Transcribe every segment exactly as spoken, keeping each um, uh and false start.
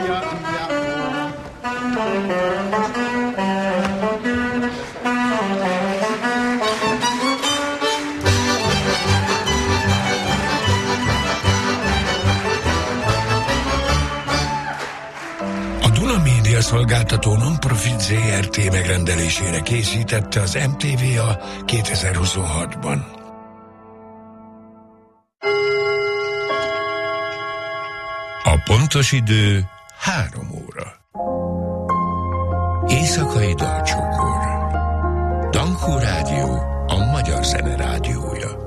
Szolgáltató non-profit zé er té megrendelésére készítette az em té vé a kétezer-huszonhatban. A pontos idő három óra. Éjszakai dalcsokor. Dankó Rádió, a magyar zene rádiója.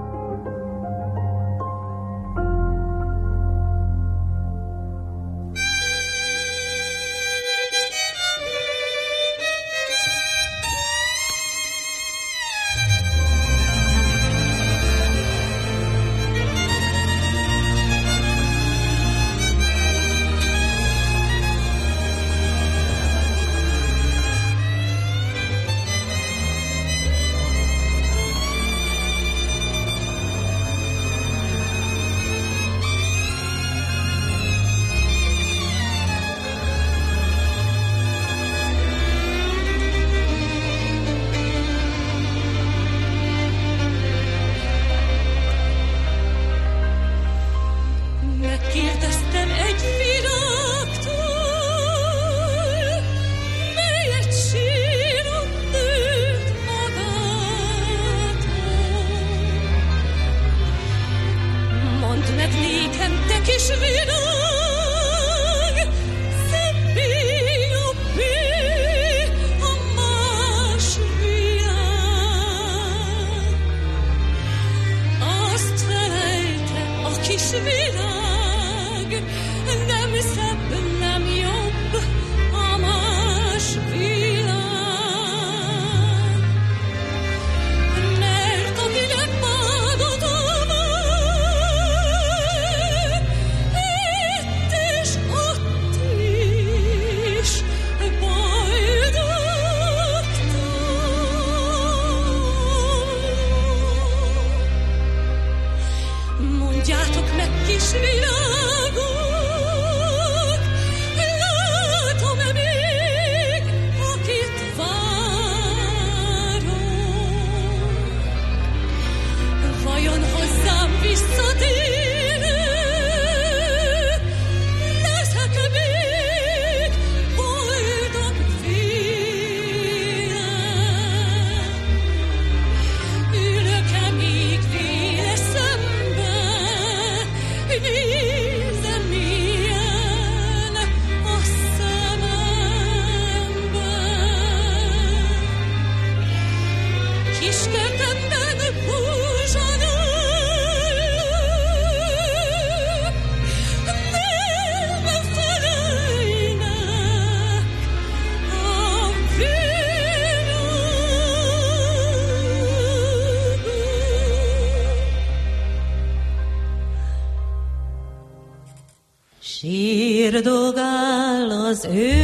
Sírdogál az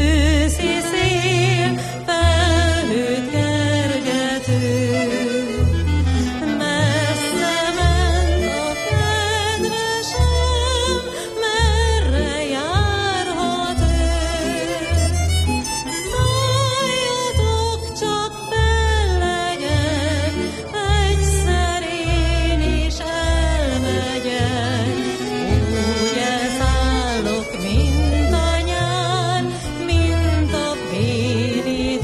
őszi szél, felhőt kergető. Messze ment a kedvesem, merre járhat ő. Szóljatok, csak bellegek, egyszer én is elmegyek. Úgy elszállok, mint a nyár, mint a béli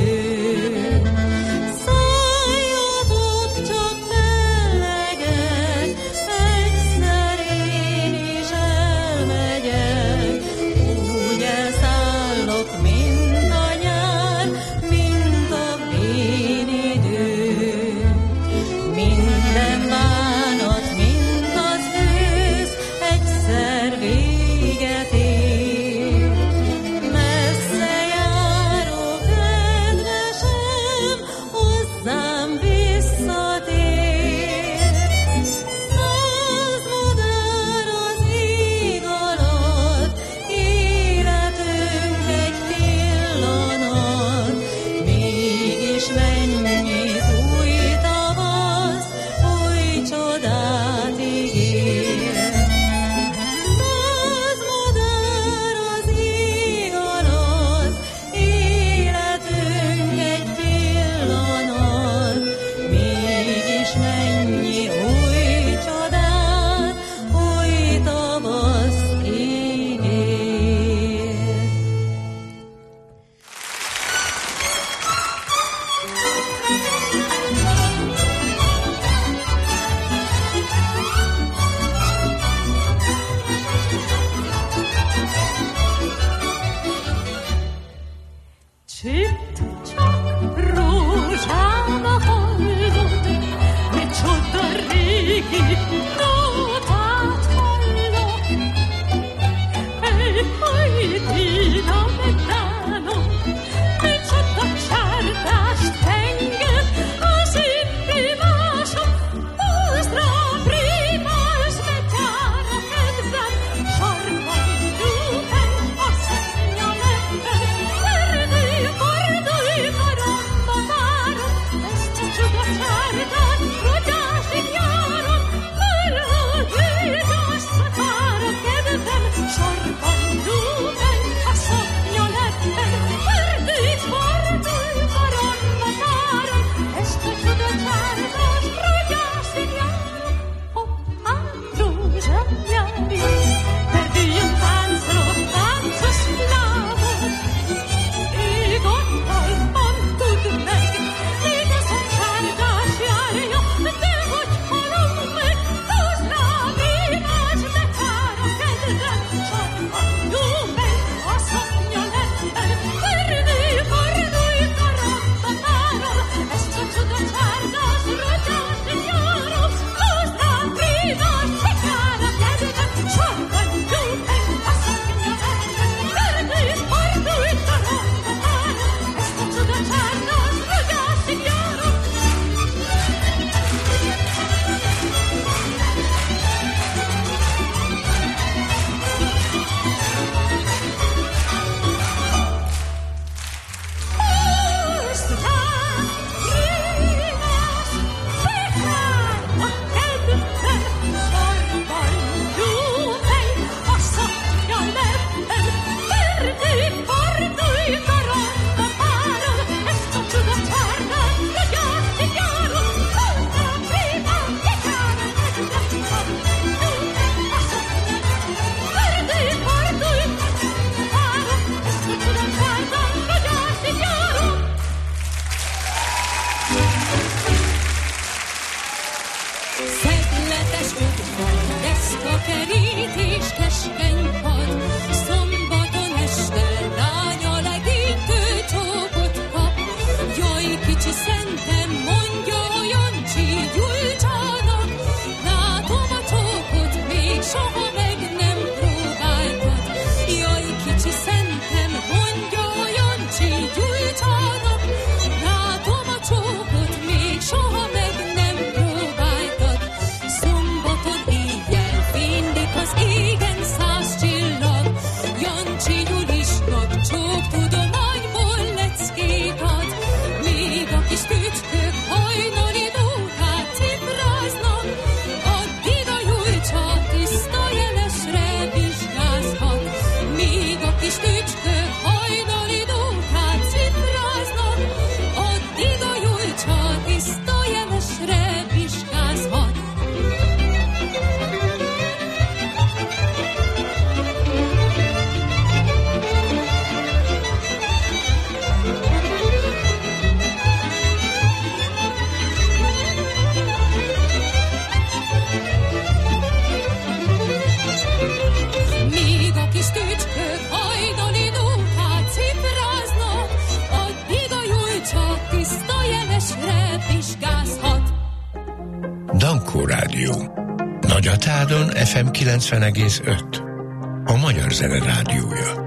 Blanco Rádió. Nagyatádon ef em kilencven egész öt. A Magyar Zene Rádiója.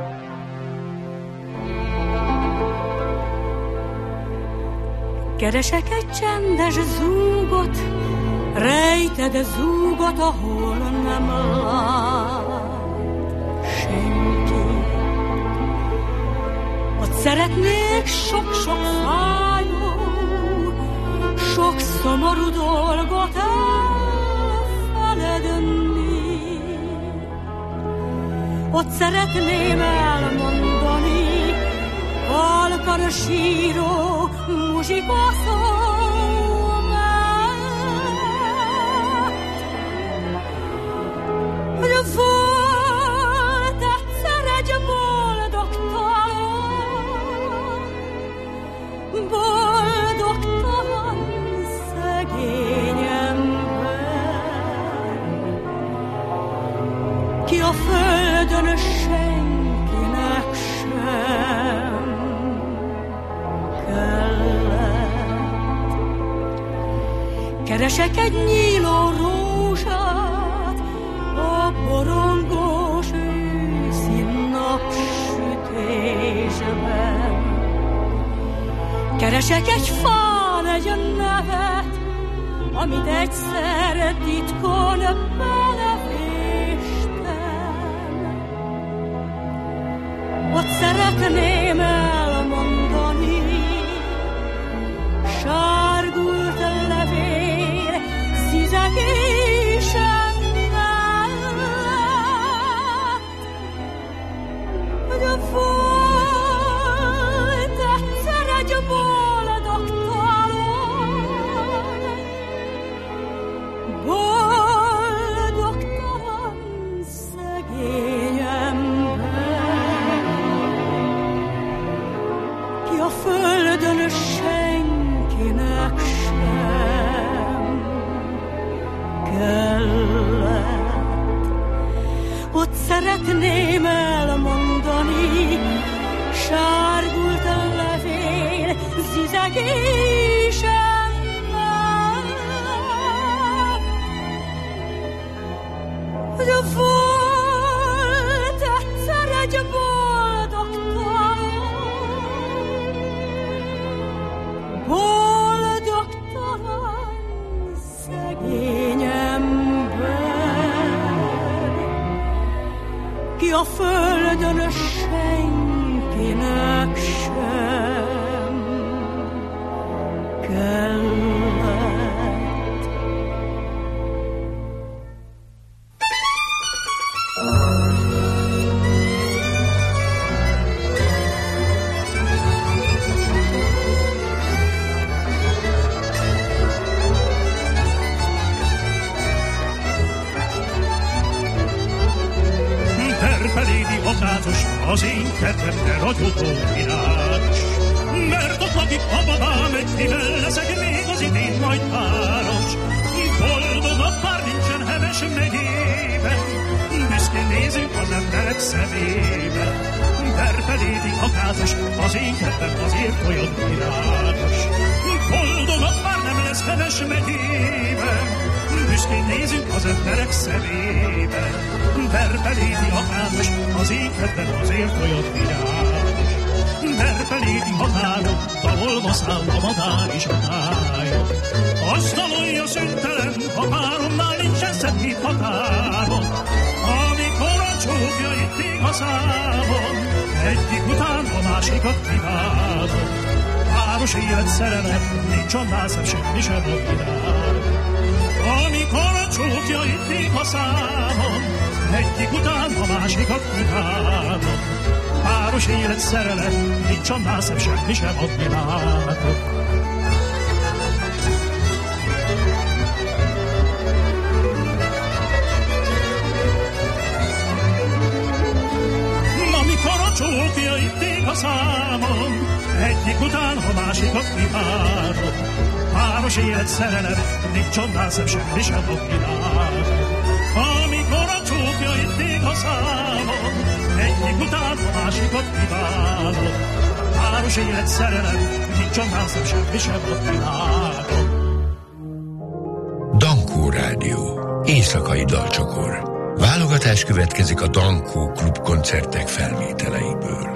Keresek egy csendes zúgot, rejted zúgot, ahol nem lát senki. Ott szeretnék sok-sok fájó, sok szomorú dolgot elfeledni. Ott szeretném elmondani, halkan a síró muzsika szó mellett, hogy volt egyszer egy boldogtalan, boldogtalan szegény ember, ki a földön senkinek sem keresek egy nyíló rózsát a borongós őszi napsütésben. Keresek egy fán egy nevet, amit egyszer titkon belevéstem. Ott szeretném elmondani, sárgult levél szizekésem mellett, hogy a volt egyszer egy boldogtalan, boldogtalan szegény ember, ki a földön senkinek sem kellett. Ott szeretném elmondani, sárgult a levél zizegésem mellett, hogy a volt egyszer egy boldogtalan, boldogtalan szegény ember, ki a földön senkinek sem kellett. Terpelédi akázos, az én kedvem, de ragyogó virágos. Mert ott lakik a babám, egy mivel leszek még az idén majd páros. Boldogabb bár nincsen Heves megyében, büszkén nézünk az emberek szemébe. Terpelédi akázos, az én kedvem, azért olyan virágos. Boldogabb bár nem lesz Heves megyében, büszkén nézünk az emberek szemébe. Terpelédi akázos, az én kedvem, azért olyan virágos. Terpelédi határon, dalolva száll a madár és a tájon. Azt dalolja szüntelen, a páromnál nincsen szebb, mint határon. Amikor a csókja itt ég a számon, egyik után a másikat kívánok. Páros élet szerelem, nincs annál szebb, semmi sem a világ. Amikor a csókja itt ég a számon, egyik után a másikat kívánok. Páros élet szerelem, nincs annál szebb, semmi sem a világon. Amikor a csókja itt ég a számon, egyik után a másikat kívánok. Páros élet szerelem, nincs annál szebb, semmi sem a világon. Amikor a csókja itt ég a számon, egyik után a másikat kívánok. Páros élet szerelem, nincs annál szebb, semmi sem a világon. Dankó Rádió. Éjszakai dalcsokor. Válogatás következik a Dankó Klub koncertek felvételeiből.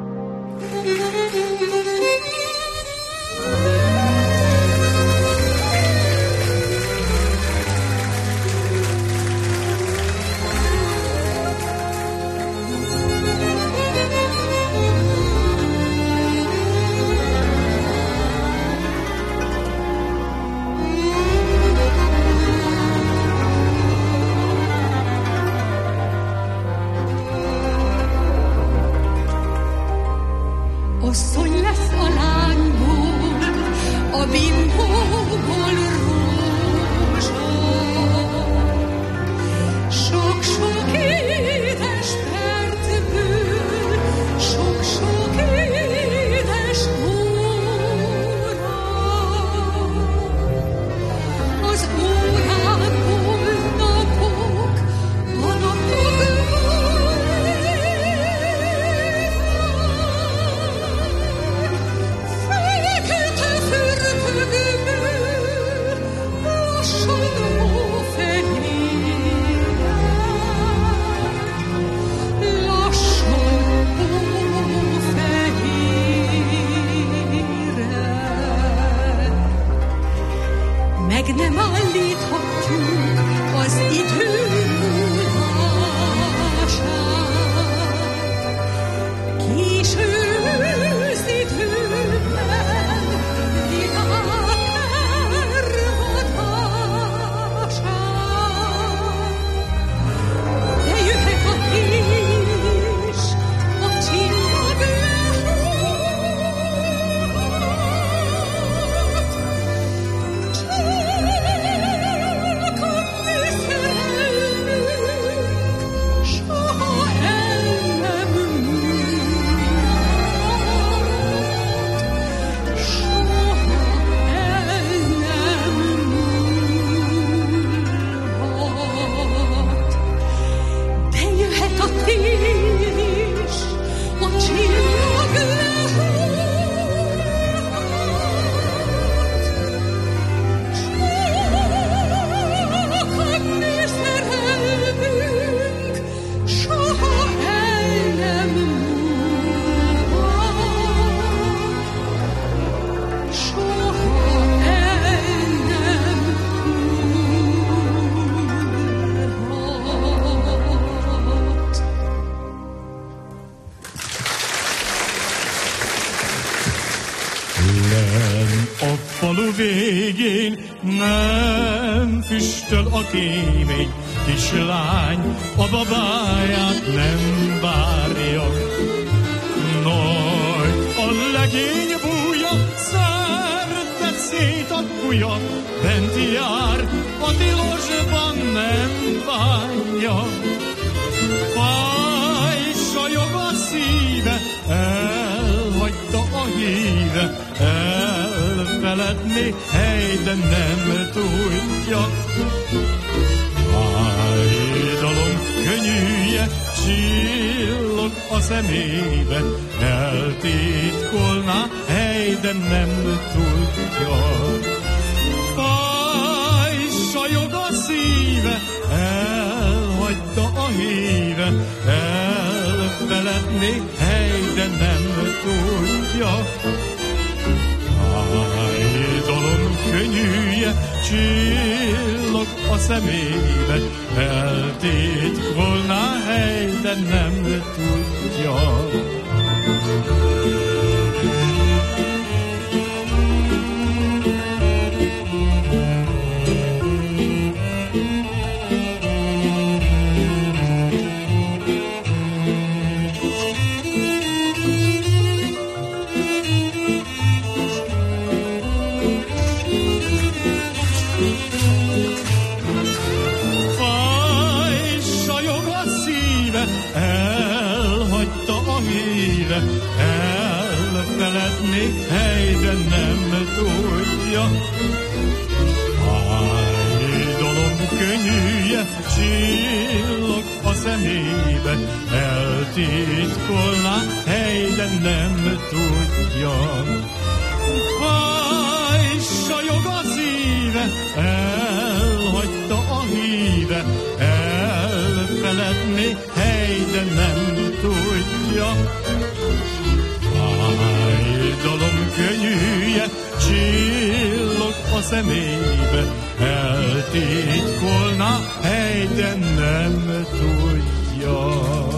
Végén nem füstöl a kémény, kislány a babáját nem várja. Nagy a legény bújja, szerte szét a kúja, bent jár, a tilosban nem bánja. Fáj, sajog a szíve, elhagyta a híve, elfeledni, hely, de nem tudja. Fájdalom könnyűje, csillog a szemébe, eltitkolná, hely, de nem tudja. Fáj, sajog a szíve, elhagyta a híve, elfeledni, hely, de nem tudja. Fájdalom könnyűje, csillog a szemébe, eltitkolná, hely, de nem tudja. Elfeledni, hely, de nem tudja. Fájdalom könnyűje, csillog a szemébe, eltitkolná, hely, de nem tudja. Fáj, sajog a szíve, elhagy kopogja. Fájdalom könnyűje csillog a szemébe, eltitkolná, hely, de nem tudja.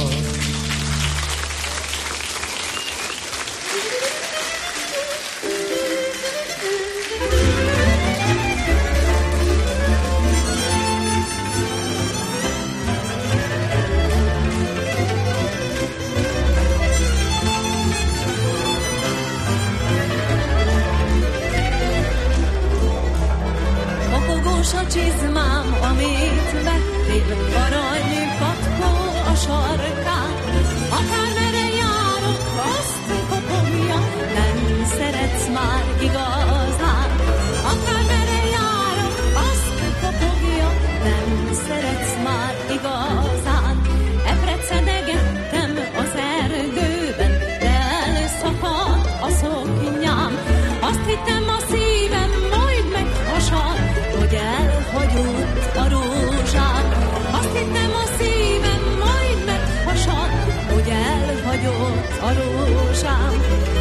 A csizmám, amit vettél, arany patkó a sarkán. Akármerre járok, azt kopogja, nem szeretsz már igazán. Akármerre járok, azt kopogja, nem szeretsz már igazán. Eprecedegettem az erdőben, de elszakadt a szoknyám. Azt hittem a szívem majd meghasad, hogy elhagyott a rózsám. Azt hittem a szívem majd meghasad, hogy elhagyott a rózsám.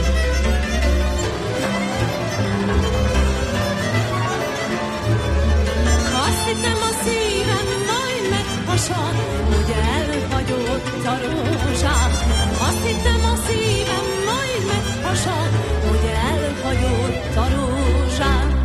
Azt hittem a szívem majd meghasad, hogy elhagyott a rózsám. Azt hittem a szívem majd meghasad, hogy elhagyott a rózsám.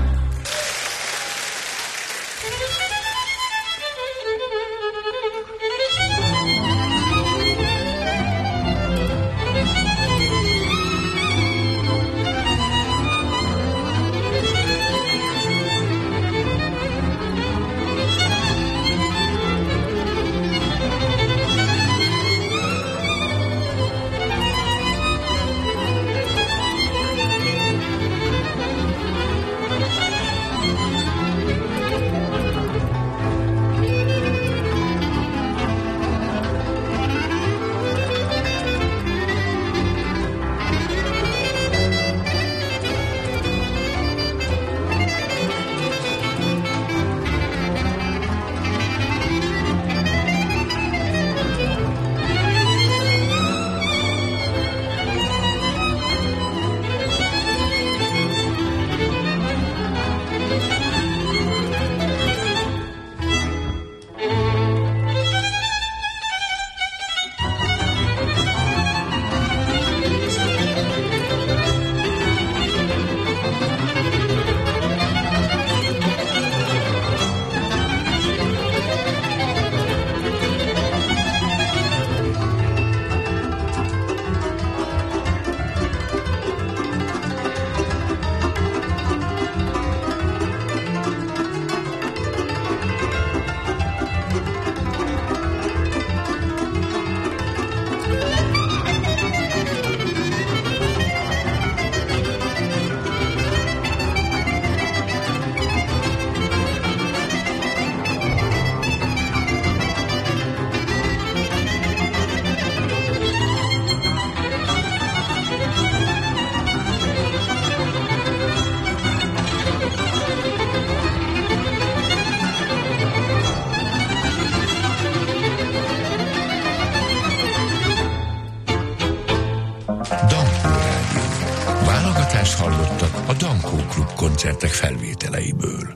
Hallottak a Dankó Klub koncertek felvételeiből.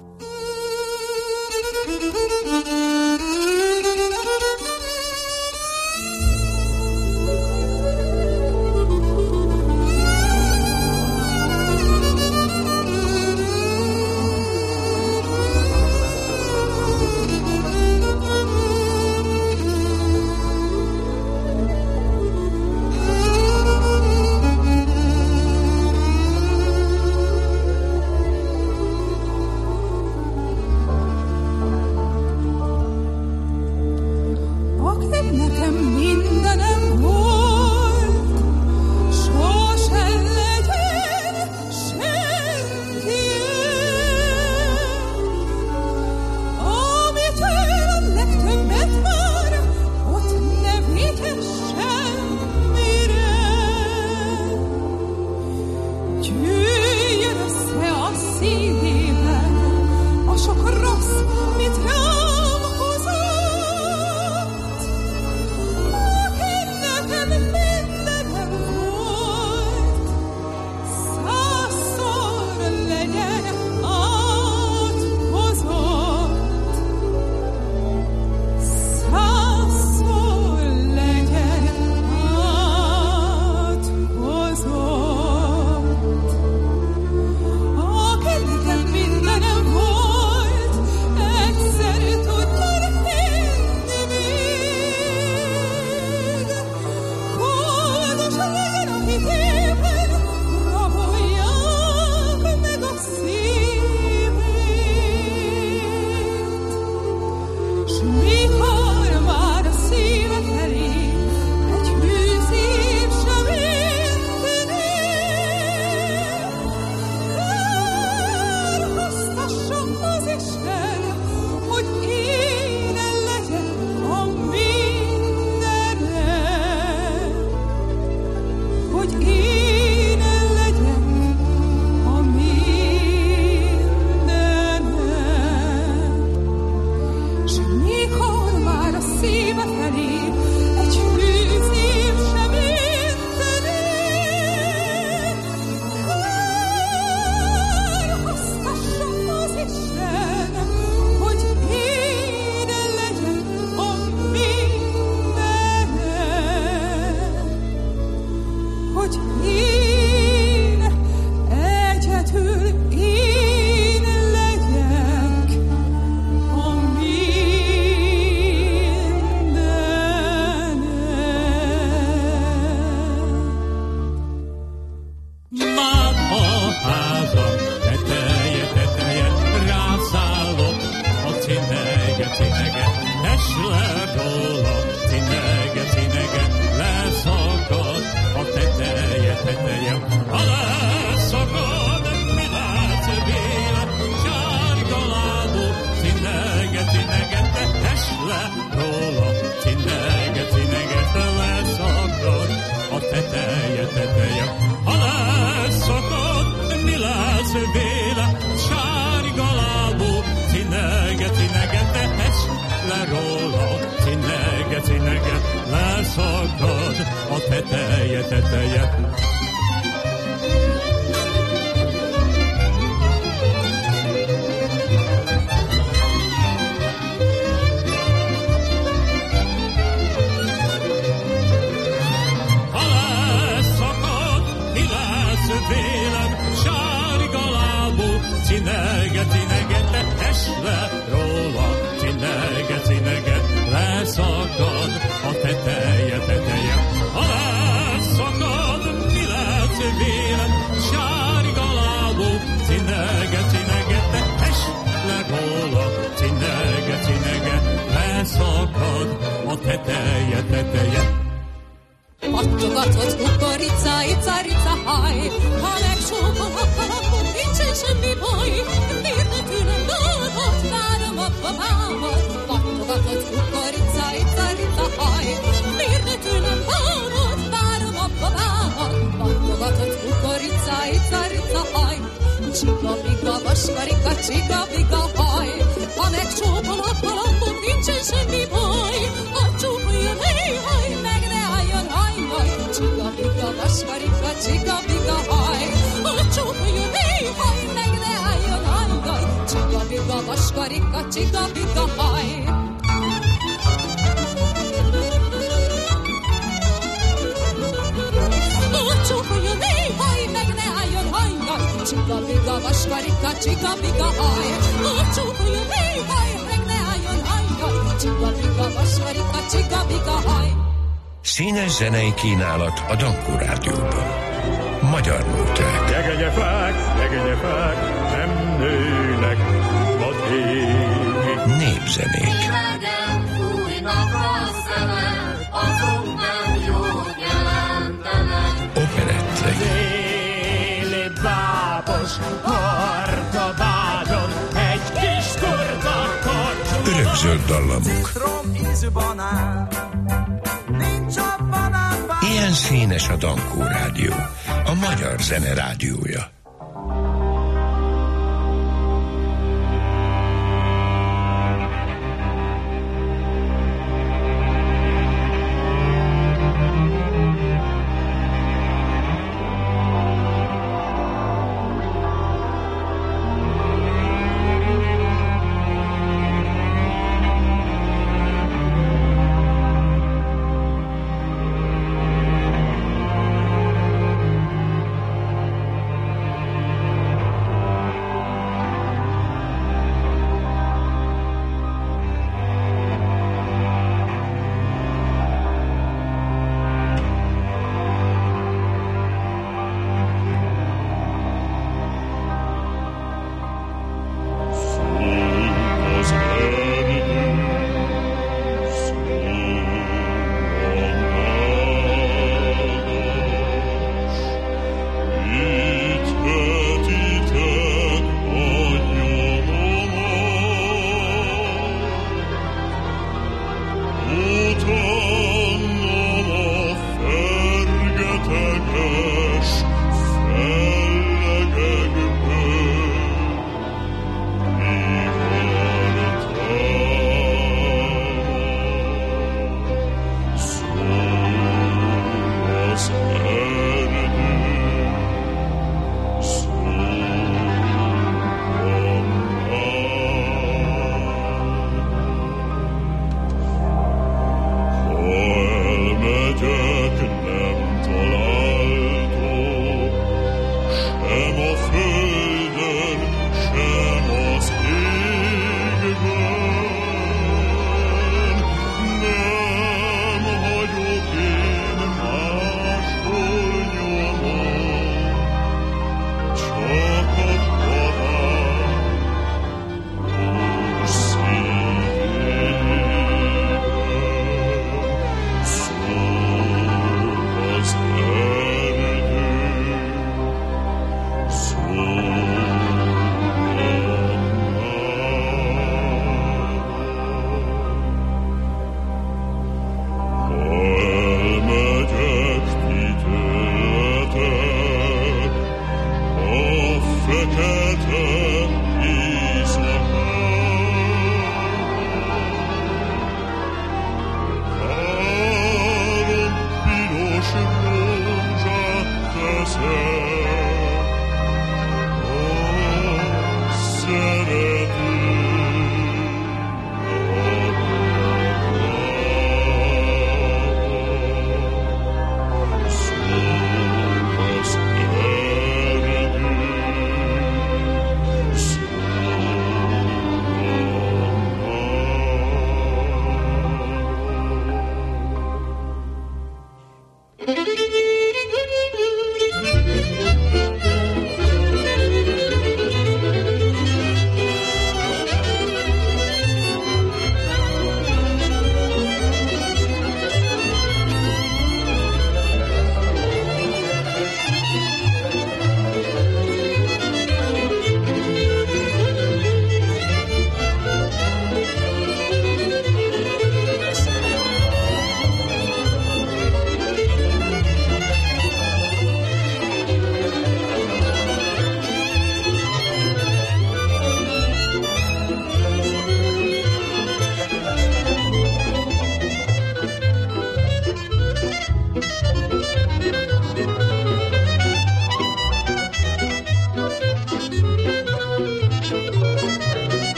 Színes zenei kínálat a Dankó Rádióban. Magyar nóták. Jegegyefák, jegegyefák, nem nőnek vadég. Népzenék. Hidegen fújnak a szemek, azok nem jót jelentenek. Operettek. Déli bábos kardabádon egy kis kurta korcsú. Örökzöld dallamok. Citrom ízű banán. Ilyen színes a Dankó Rádió, a magyar zene rádiója.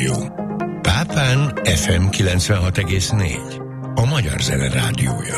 Rádió. Pápán ef em kilencvenhat egész négy. A Magyar Zene Rádiója.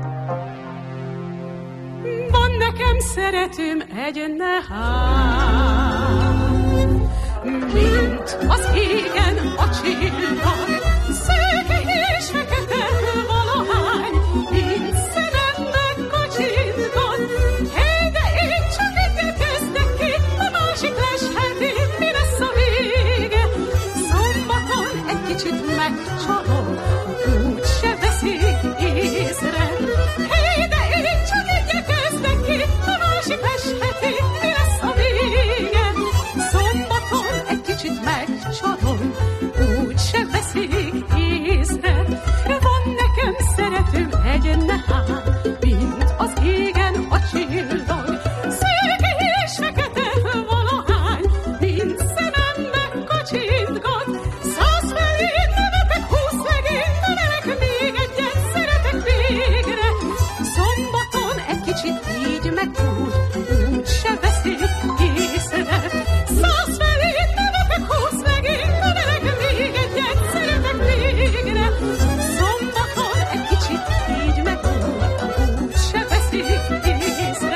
Van nekem szeretőm egy nehár, mint az égen a csillag, szőke és fekete valahány, mint szememben kacsintgat. Hely, de én csak egyet kezdek ki, a másik lesheti, mi lesz a vége? Szombaton egy kicsit megcsalom, úgy se veszik észre. Hely, de én csak egyet kezdek ki, a másik lesheti, mi lesz a vége? Szombaton egy kicsit megcsalom, úgy se veszik észre. Van nekem szeretőm egy nehár, mint az égen a csillag, szőke és fekete valahány, mint szemembe kacsintgat. Száz felé nevetek, húsz legény nevelek, még egyet szeretek végre. Szombaton egy kicsit így meg úgy, úgy se veszik észre. Száz felé nevetek, húsz legény nevelek, még egyet szeretek végre. Szombaton egy kicsit így meg úgy, úgy se veszik észre.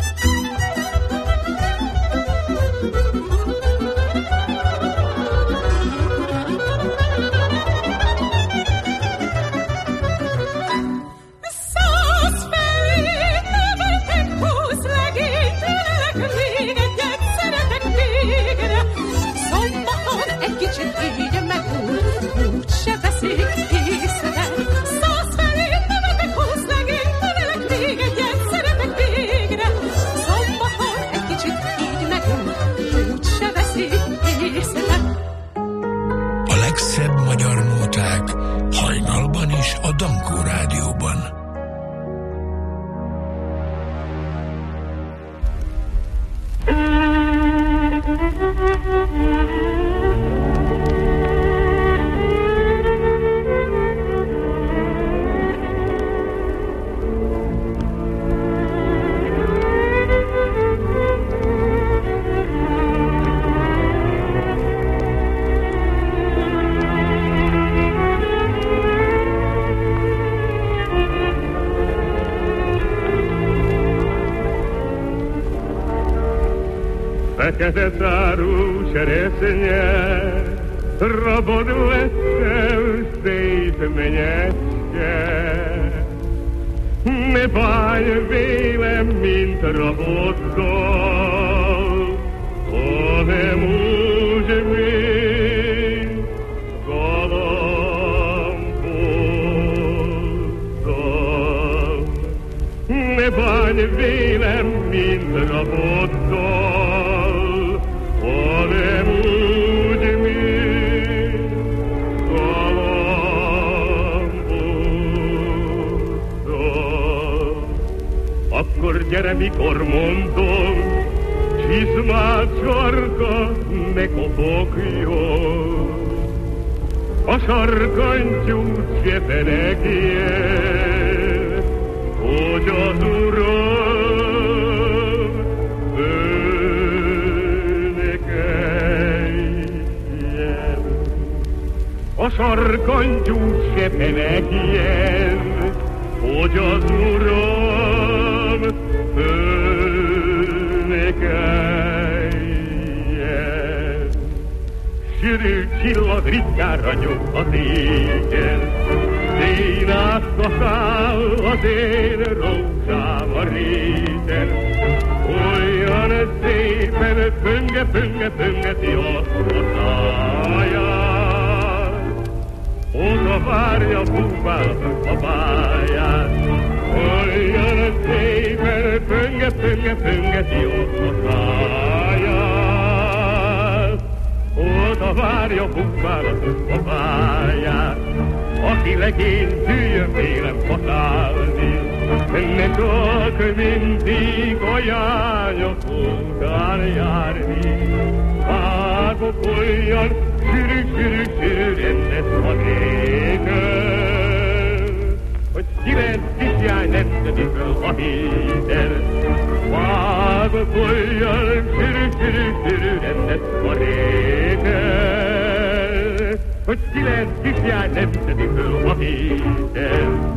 Száz felé nevetek, húsz legény nevelek, még egyet szeretek végre. Szombaton egy kicsit így meg úgy, úgy se veszik észre. Száz felé nevetek, húsz legény nevelek, még egyet szeretek végre. Szombaton egy kicsit így meg úgy, úgy se veszik észre. A legszebb magyar nóták hajnalban is a Dankó Rádióban. Fekete szárú cseresznye, rabod leszel szép menyecske. Ne bánj vélem, mint raboddal, hanem úgy, mint galamboddal. Ne bánj vélem, mint raboddal, hanem úgy, mint galamboddal. Akkor gyere, mikor mondom, csizmát sarka, ne kopogjon. A sarkantyút se fenekjen, hogy az uram főnekeljen. A sarkantyút se fenekjen, hogy az uram főnekeljen. Sűrű csillag ritkán ragyog az égen, én átszakál az én rózsám a réten. Olyan szépen pönge, pönge, pöngeti azt a száját, oda várja búválat a pályát. Olyan szépen pönge, pönge, pöngeti azt a száját, oda várja búválat a pályát. Aki legény tűjön vélem hatálni, ne csak mindig a jányok után járni. Vágok olyan sűrű, sűrű, sűrű rendet a régen, hogy kilenc kisjány nem tödi föl a héten. Vágok olyan sűrű, sűrű, sűrű rendet a régen, Kilenc kisjány nem szedi föl a héten.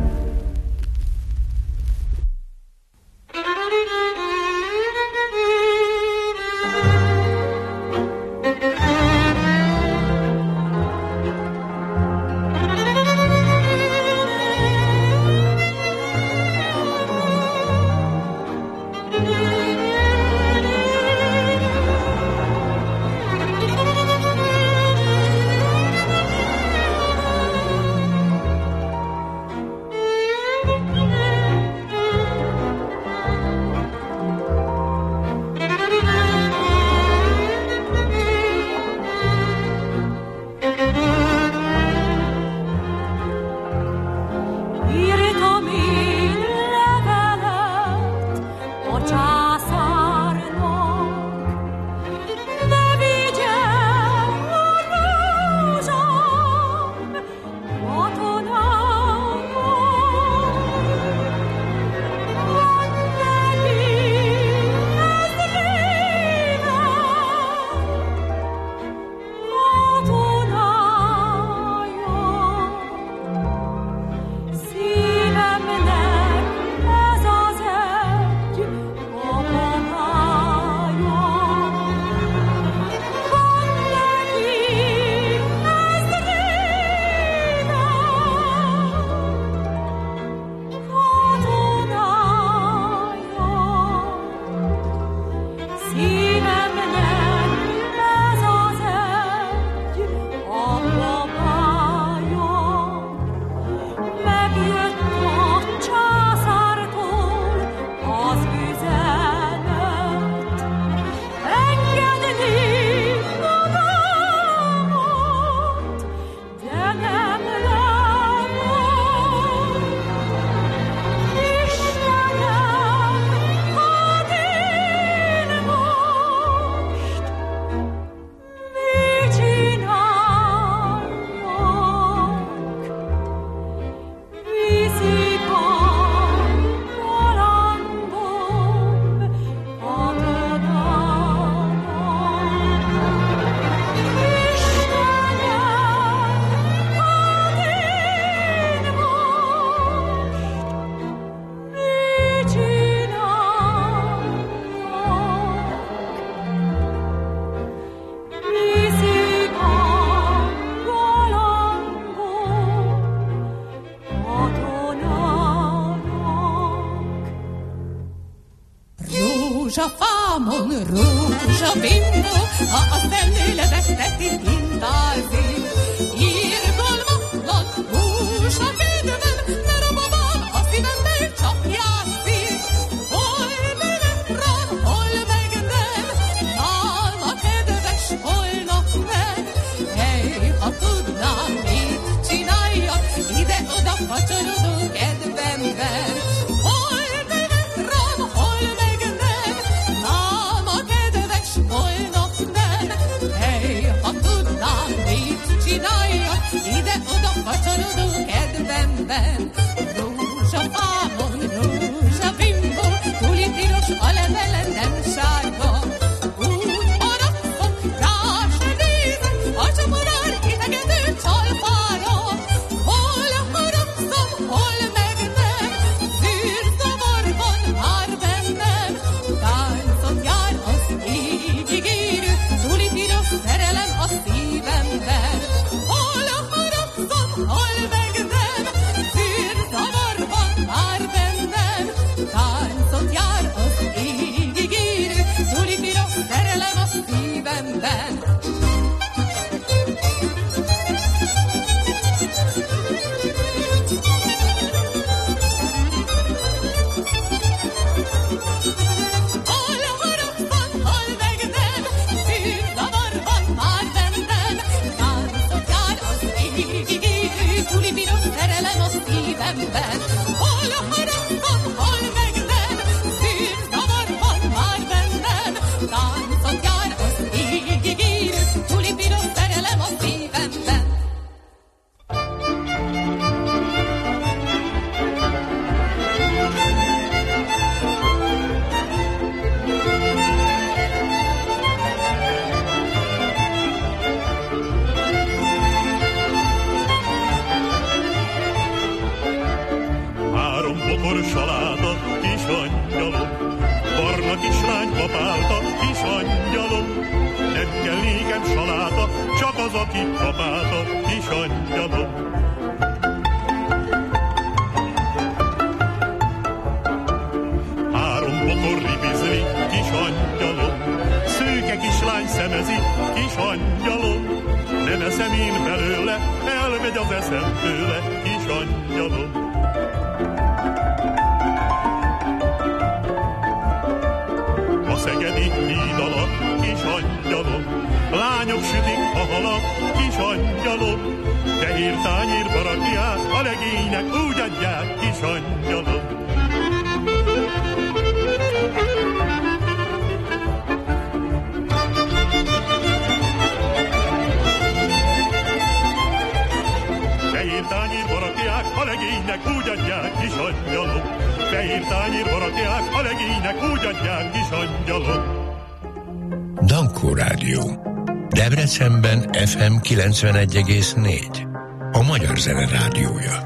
Rózsafámon, rózsabimbo, ha a szemléletet intázik. Irgalmatlan húsavédőben, mert a babám a szívemben csak játszik. Hol menet rám, hol meg nem, nála kedves, holnap nem. Hely, ha tudnám, mit csináljak, ide-oda facsorodó kedvemben. Ide-oda facsorodó kedvemben. Rózsafámon, rózsabimbo, tuli piros a levele, nem sárga. Úgy haragszom, rá se nézek, a csomorár idegető csalpára. Hol haragszom, hol meg nem, zűrzavar van már bennem. Táncot jár az égig érő, tuli piros szerelem a szívemben. Hol meg nem, zűrzavar van már bennem. Táncot jár az égig érő, tuli piros szerelem a szívemben. Hol haragszom, hol meg nem, zűrzavar van már bennem. Táncot jár az égig érő, tuli piros szerelem a szívemben. Hol haragszom, hol meg nem, zűrzavar van már bennem. Táncot jár az égig érő, tuli piros szerelem a szívemben. az, aki kapált a kis angyalom. Három bokor ribizli, kis angyalom, szőke kislány szemezi, kis angyalom. Nem eszem én belőle, elmegy az eszem tőle, kis angyalom. A szegedi híd alatt, kis angyalom, lányok sütik a halat, kis angyalom. Fehér tányérba rakják, a legénynek úgy adják, kis angyalom. Fehér tányérba rakják, a legénynek úgy adják, kis angyalom. Fehér tányérba rakják, a legénynek úgy adják, kis angyalom. Dankó Rádió. Debrecenben ef em kilencvenegy egész négy. A Magyar Zene Rádiója.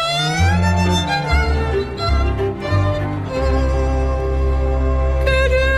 Could you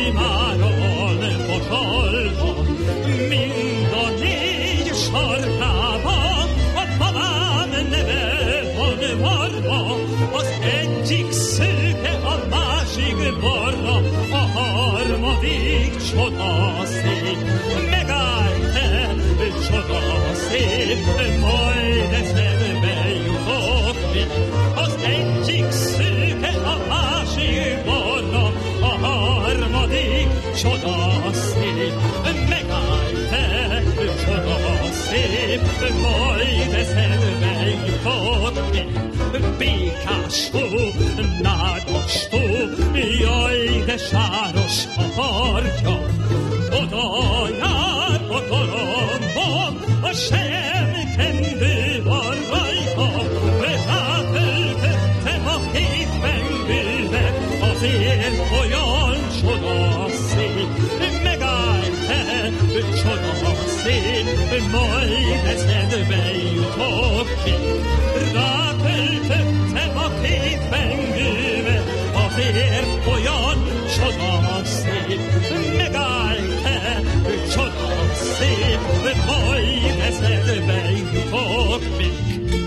imáron mosolva, mind a négy sarkába a babám neve van varva, az egyik szőke, a másik barna, a harmadik csodaszép. Megállj te, csodaszép, majd eszedbe jutok még. Az egyik szőke, a másik barna, a harmadik csodaszép. Megállj te, csodaszép, majd eszedbe jutok még. Békás tó, nádas tó, jaj, de sáros a partja. Oda jár a galambom, a selyemkendő van rajta. Rátöltöttem a két pengőbe, azért olyan csodaszép. Megállj te, csodaszép, majd eszedbe jutok még. Rátöltöttem a két pengőbe, azért olyan csodaszép. Megállj te, csodaszép, majd eszedbe jutok még.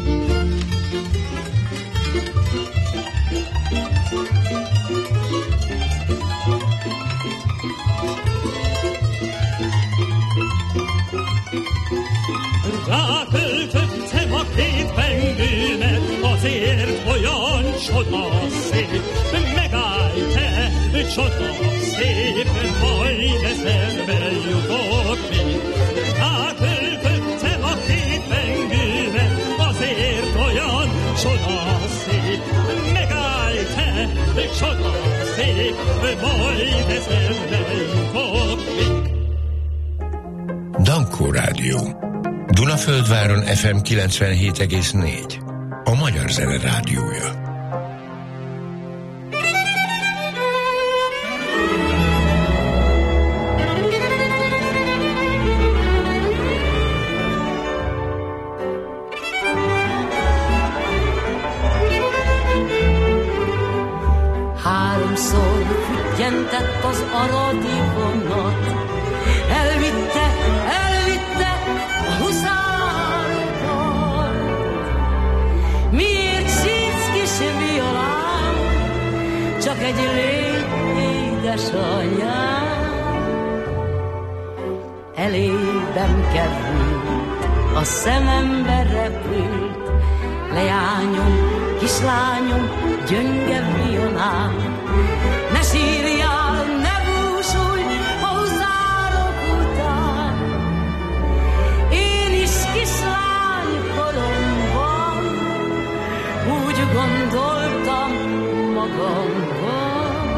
Rátöltöttem a két pengőmet, azért olyan csodaszép. Megállj te, csodaszép, majd eszedbe jutok még. Rátöltöttem a két pengőmet, azért olyan csodaszép. Megállj te, csodaszép, majd eszedbe jutok még. Dankó Rádió. Dunaföldváron ef em kilencvenhét egész négy. A magyar zene rádiója. Háromszor füttyentett az aradi vonat, elvitte, elvitte a huszárokat. Miért sírsz, kis violám, csak egy lény édesanyám? Elében került, a szemembe repült, leányom, kislányom, gyönge vionám. Ne sírjál, ne búsulj a huzárok után. Én is kislány koromban úgy gondoltam magamban,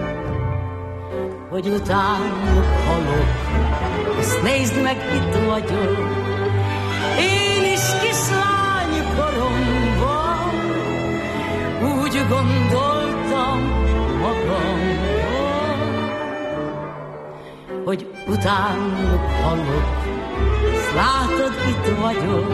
hogy utánuk halok, azt nézd meg, itt vagyok. Én is kislány koromban úgy gondoltam magamban, hogy utánuk halok, s látod, itt vagyok.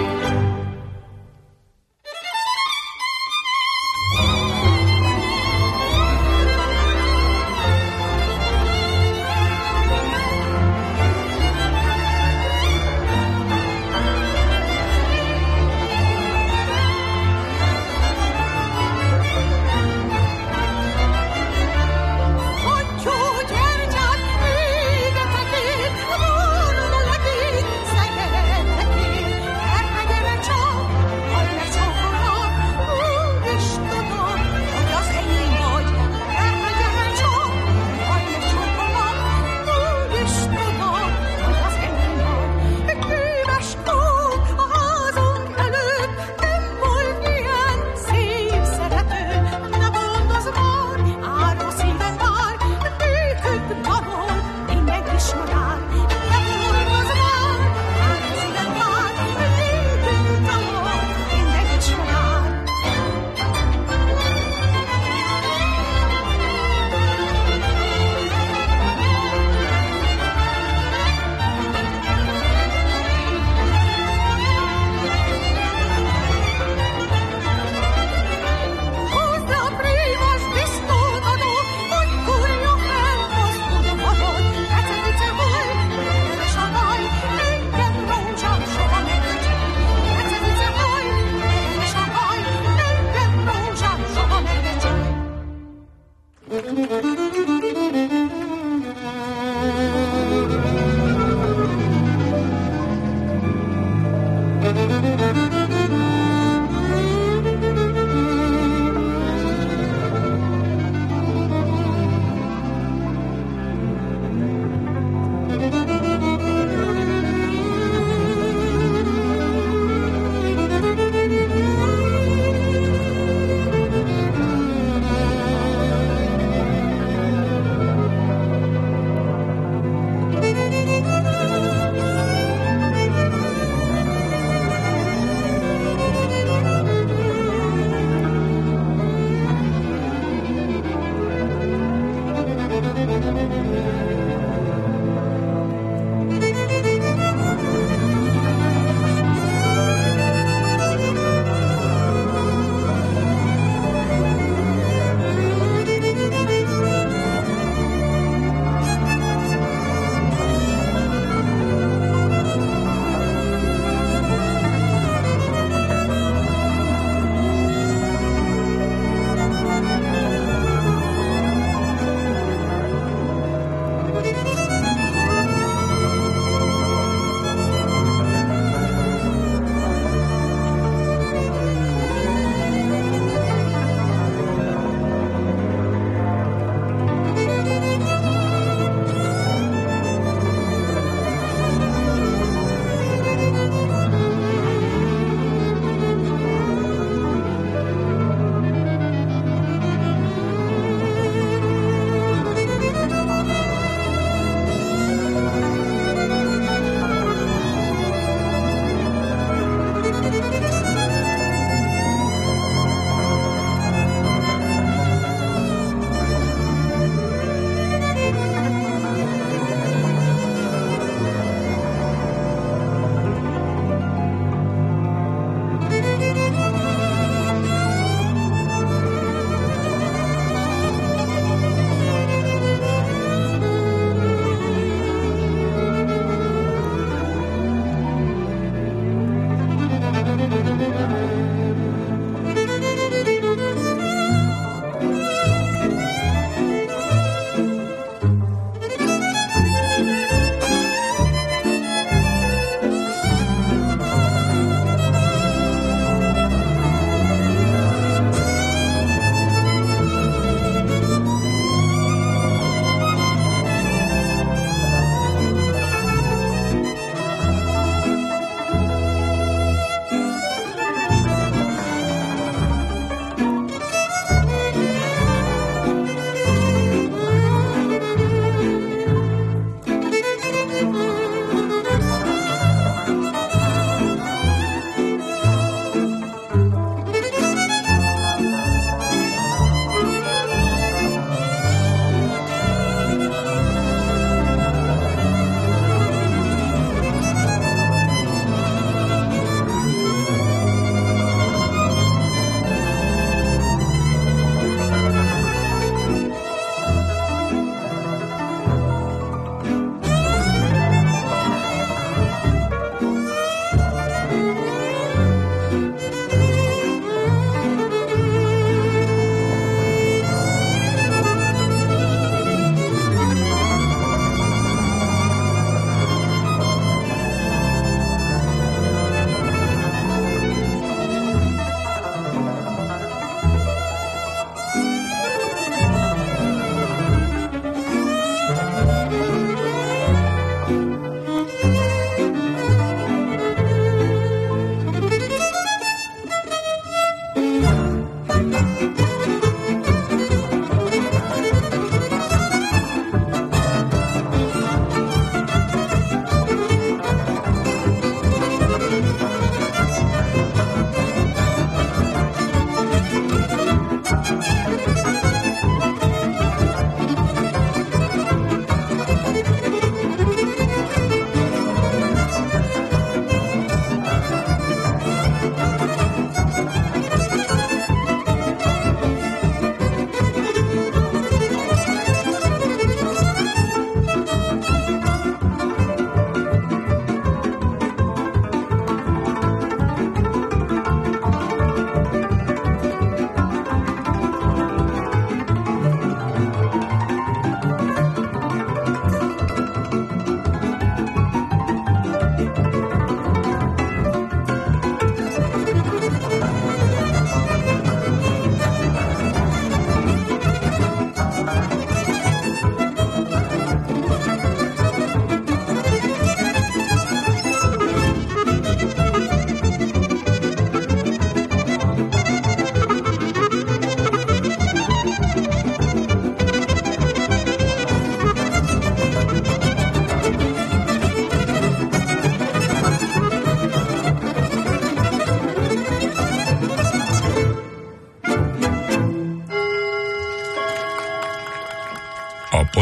Szegedekén,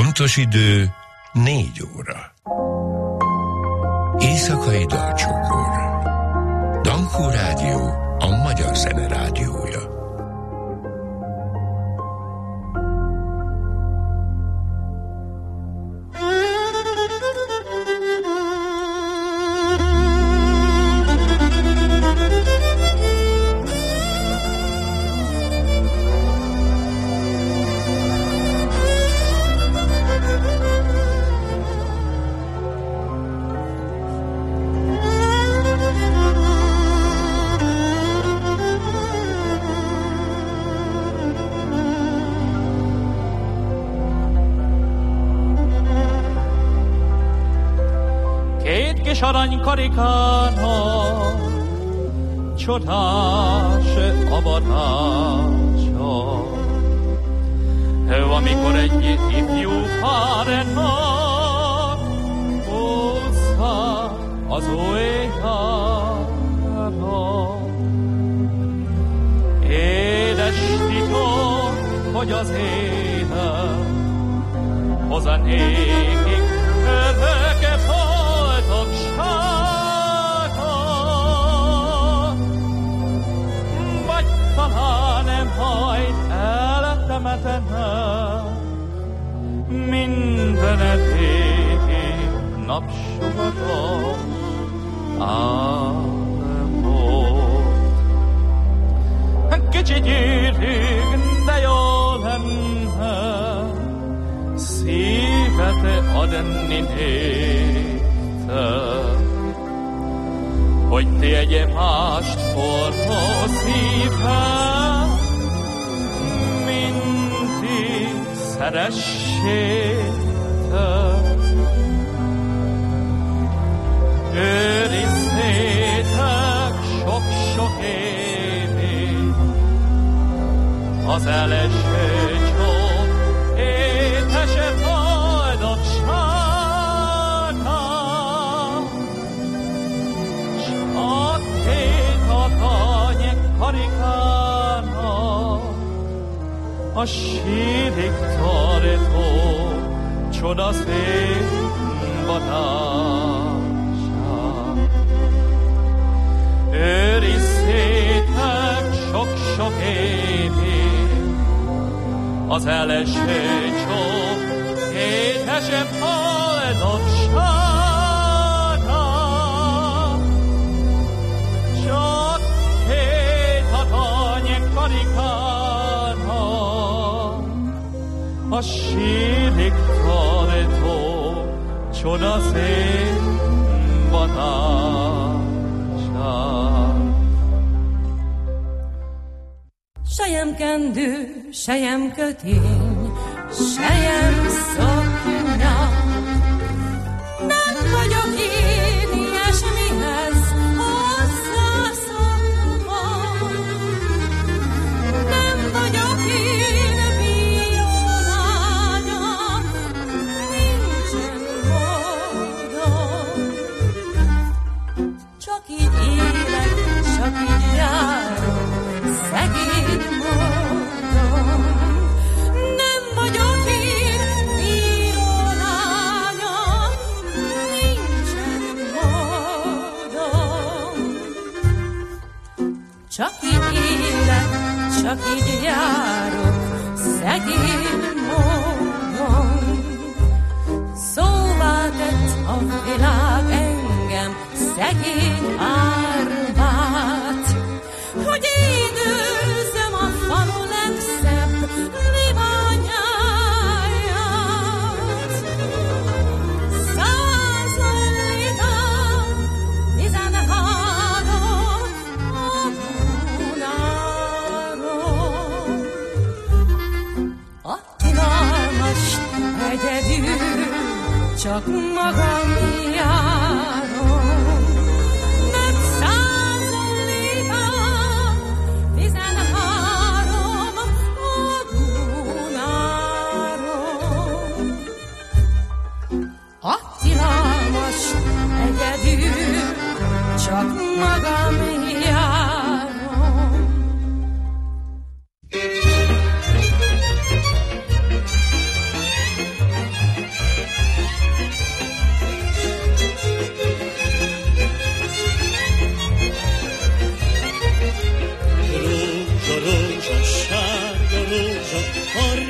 Pontos idő négy óra. Éjszakai dalcsokor. Dankó Rádió, a magyar zene rádiója. Karikának csodás avatása, amikor egy ifjú párennak hozza az óéjára. Édes titok, hogy az élet hozza nékik öröke boldogság. Talán majd eltemetene mindenet égi napsugatos álmot. Kicsi gyűrűk, de jó lenne szívet adni néktek, hogy ti egy mást forró szívem, mint ti szeressétek. Őrizzétek sok-sok évig az első csók étese boldogságát. Karikának a sírig tartó csodaszép vadása. Őrizzétek sok-sok évig az első csók étese boldogságát. Karikának a sírig tartó csodaszép vadása. Sejem kendő, sejem kötény, sejem szoknya. Nem vagyok én ilyesmihez hozzászokva. Nem vagyok én bírólánya, nincsen módom. Csak így élek, csak így járok, szegény módon. Nem vagyok én bírólánya, nincsen módom. Csak így élek, csak így járok, szegény módon. Szóvá tett a világ engem, szegény árvát, hogy én őrzöm a falu legszebb liványáját. Századlikán, tizenhárom a Dunáron. A tilalmast egyedül csak magam járom, mert századlikán, tizenhárom a Dunáron. A tilalmast egyedül csak magam járom.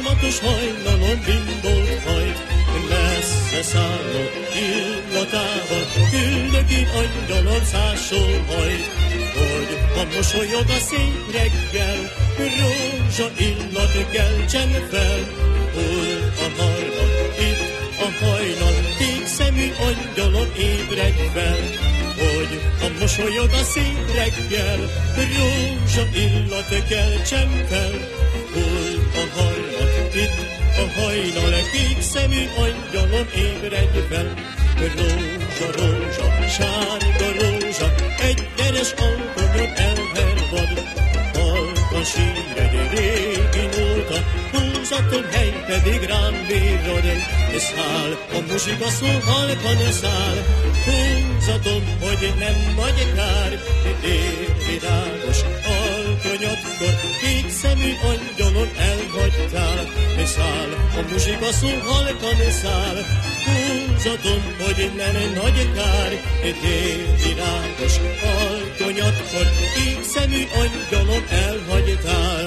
Ivatos hajnalon bindolt hajt, messze szálló illatával, küldök én angyalom szászol hajt, hogy ha mosolyog a szép reggel, rózsa illat keltsen fel, hol a harmad, itt a hajnal, kék szemű angyalom ébredj fel, hogy ha mosolyog a szép reggel, rózsa illat keltsen fel, hol a harmad, itt a hajnal, kék szemű angyalom ébredj fel, rózsa, rózsa, sárga rózsa, egy gyeres alkonyon elhervad, halkan sír egy régi nóta, húzatom hely pedig rám bírod, száll, a muzsika szó halkan száll, húzatom, hogy nem vagy kár, délvirágos alkonyatkor, kék szemű angyalon elhagytál, száll, a muzsika szó halkan száll, húzatom, hogy nem nagy kár, délvirágos alkonyatkor, kék szemű angyalon elhagytál.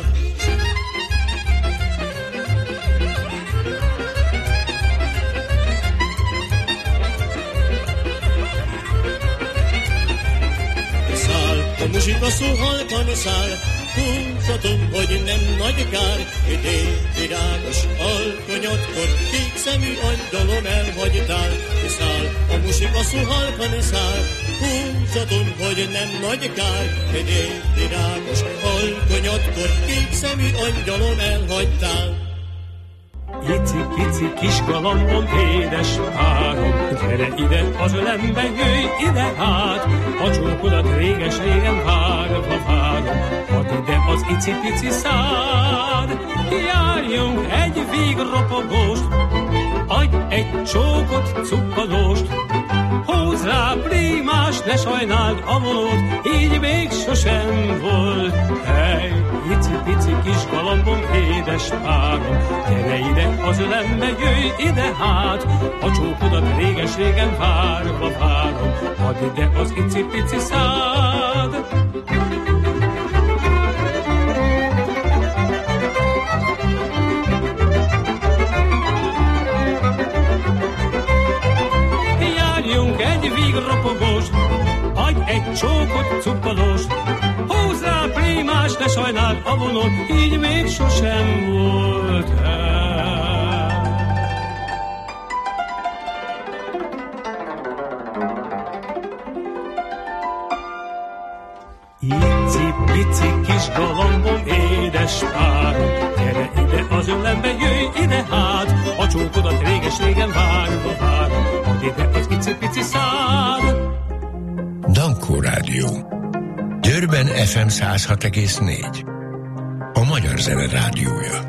A muzsika szó halkan száll, húzatom, hogy nem nagy kár, délvirágos alkonyatkor, kék szemű angyalom elhagytál, száll. A muzsika szó halkan száll, húzatom, hogy nem nagy kár, délvirágos alkonyatkor, kék szemű angyalom elhagytál. Ici-pici kis galambom, édes párom, gyere ide az ölembe, jöjj ide hát, a csókodat réges-régen várva várom, add ide az icipici szád, járjunk egy végropogóst, adj egy csókot cukkalóst, húzz rá prímás, ne sajnáld a vonót, így még sosem volt. Hely, icipici kis galambom, édes párom, gyere ide az ölembe, jöjj ide hát, a csókodat réges-régen várva várom, add ide az icipici szád. Járjunk egy vígropogóst, adj egy csókot cukkalóst, húzz rá prímás, ne sajnáld a vonót, így még sosem volt el. Ici-pici kis galambom, édes párom, gyere ide az ölembe, jöjj ide hát, a csókodat réges-régen várva várom, add ide az icipici szád. Dankó Rádió. Győrben ef em száz hat egész négy. A Magyar Zene Rádiója.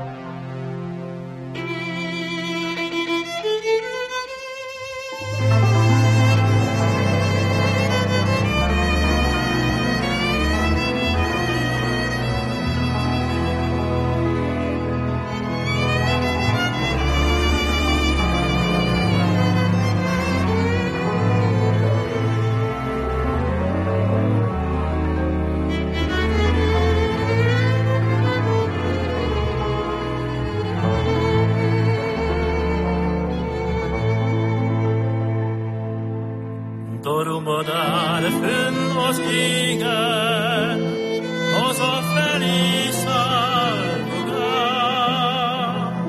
Dorumodál fönn az égen, hazafelé szállodál.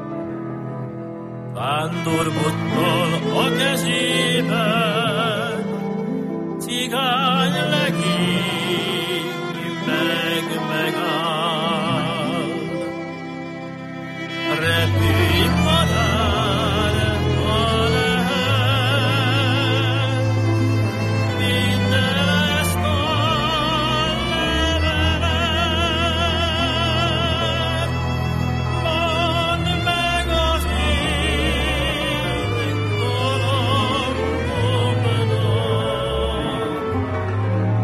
Vándorbottól a kezében, cigány legény meg megáll. Repülj madár, ha lehet, vidd el ezt a levelet, mondd meg az én galambomnak.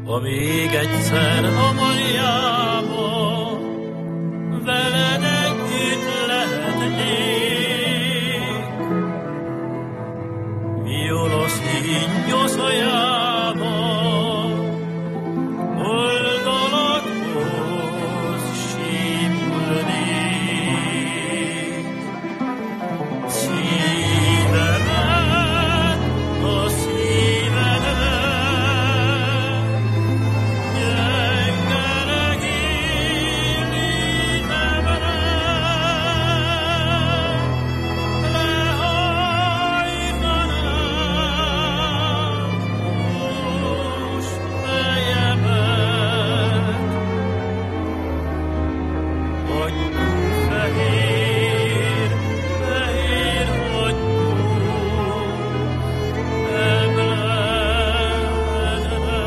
ha még egyszer a Mariába veled együtt lehetnék. Mi olasz így nyoszajában oldalakhoz sípulnék. Szívemet a szívedre gyenge regélitemre lehajtanám most fejemet. Hagyjuk fehér, fehér hagyjuk emledre.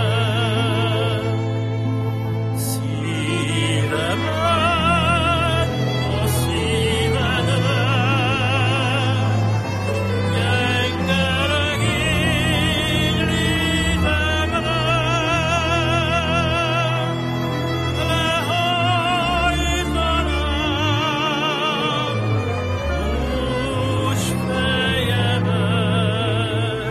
Szívemet a szívedre gyenge regénylitemre lehajtanám most fejemet.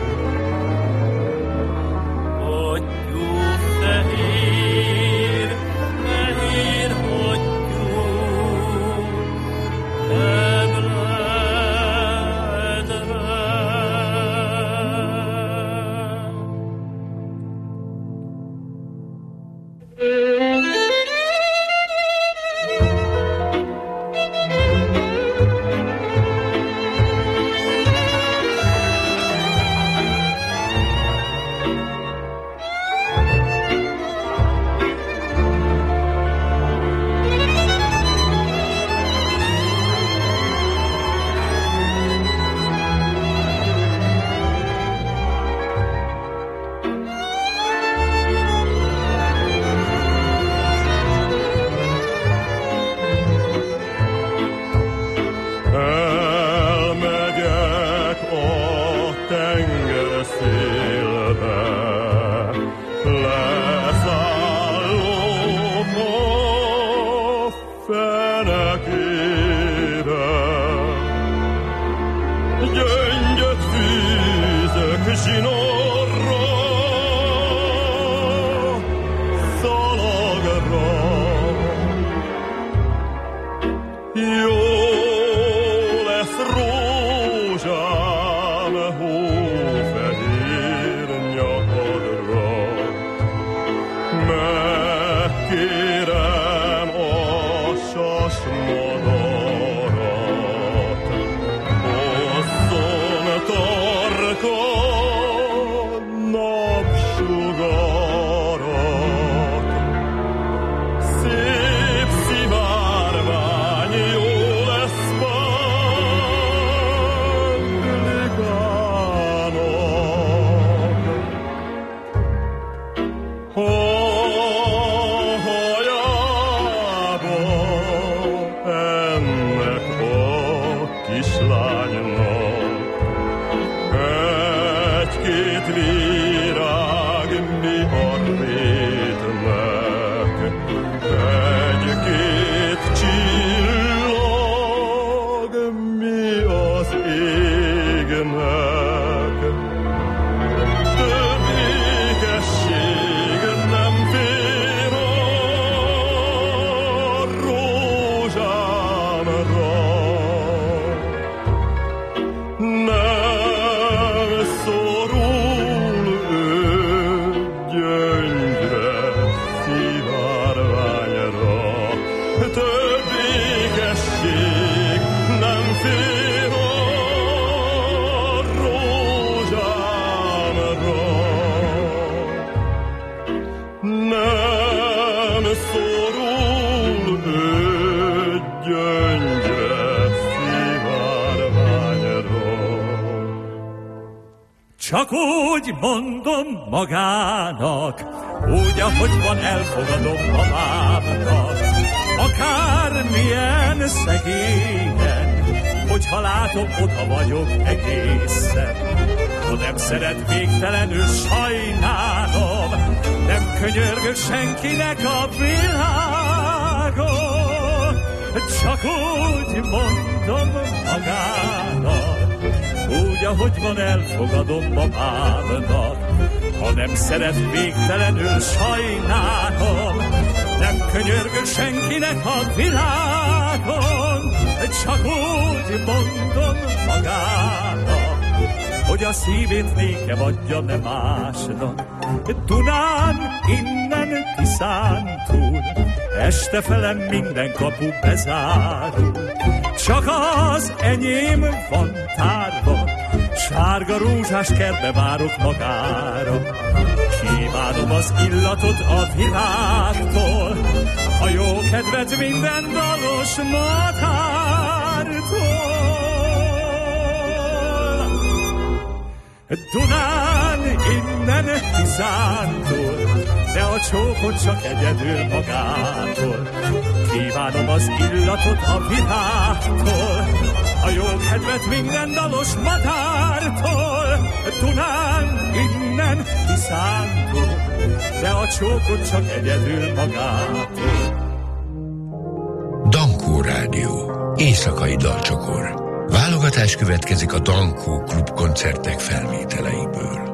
Hagyjuk fehér, fehér hagyjuk emledre. Elmegyek a tengerszélbe, leszállok a fenekére. Gyöngyöt fűzök zsinórra, szalagra. Jó lesz rózsám hófehér nyakadra. Megkérem a sasmadarat, hozzon tarka napsugarat. Szép szivárvány jó lesz Anglikának. A hajába ennek a kislánynak egy-két virág mi a rétnek, egy-két csillag mi az égnek. Több ékesség nem fér a rózsámra. Nem szorul ő gyöngyre, szivárványra. Több ékesség nem fér a rózsámra. Nem szorul ő gyöngyre, szivárványra. Csak úgy mondom magának, úgy, ahogy van, elfogadom mamámnak. Akármilyen szegényen, hogyha látom, oda vagyok egészen. Ha nem szeret, végtelenül sajnálom, nem könyörgök senkinek a világon, csak úgy mondom magának, úgy, ahogy van, elfogadom mamámnak. Ha nem szeret, végtelenül sajnálom, nem könyörgök senkinek a világon, csak úgy mondom magának, hogy a szívét nékem adja, ne másnak. Dunán, innen Tiszántúl, este felem minden kapu bezárul, csak az enyém van tárva, sárga rózsás kertbe várok magára. Kívánom az illatot a virágtól, a jó kedvet minden dalos madártól. Dunán, innen Tiszántúl, de a csókot csak egyedül magától. Kívánom az illatot a virágtól, a jó kedvet minden dalos madártól. Dunán, innen Tiszántúl, de a csókot csak egyedül magától. Dankó Rádió, éjszakai dalcsokor. Válogatás következik a Dankó Klub koncertek felvételeiből.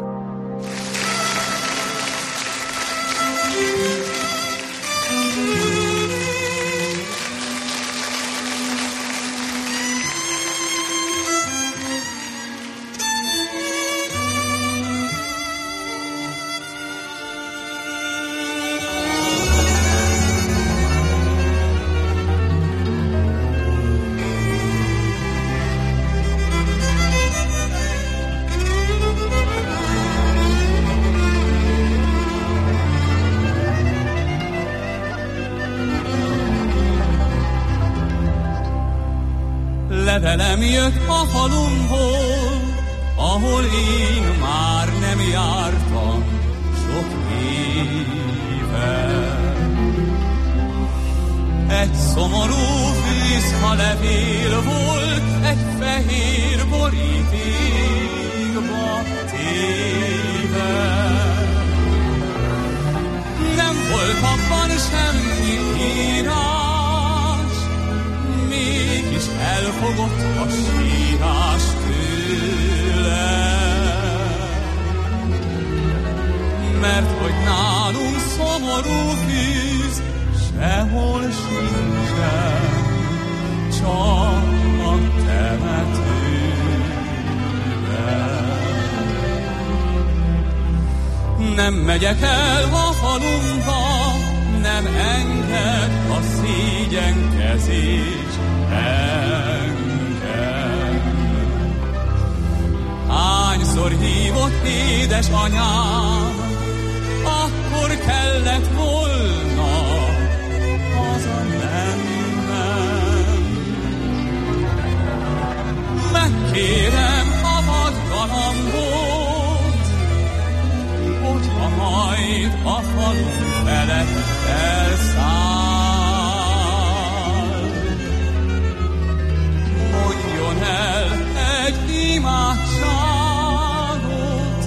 Levelem jött a falumból, ahol én már nem jártam sok éve. Egy szomorú fűzfa levél volt, egy fehér borítékba téve. Nem volt abban semmi írás, mégis elfogott a sírás tőle. Mert hogy nálunk szomorú fűz sehol sincsen, csak a temetőben. Nem megyek el a falumba, nem enged a szégyenkezés engem. Hányszor hívott édesanyám, akkor kellett volna hazamennem. Megkérem a vadgalambot, hogyha majd a falu felett elszáll, mondjon el egy imádságot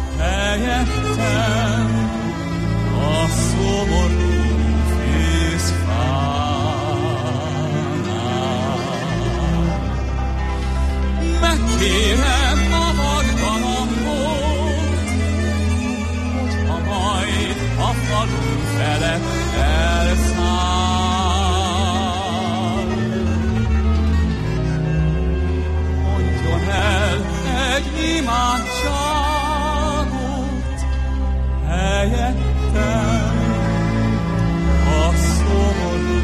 helyettem a szomorú fűzfánál. Megkérem a vadgalambot, hogyha majd a falu felett elszáll, mondjon el egy imádságot helyettem a szomorú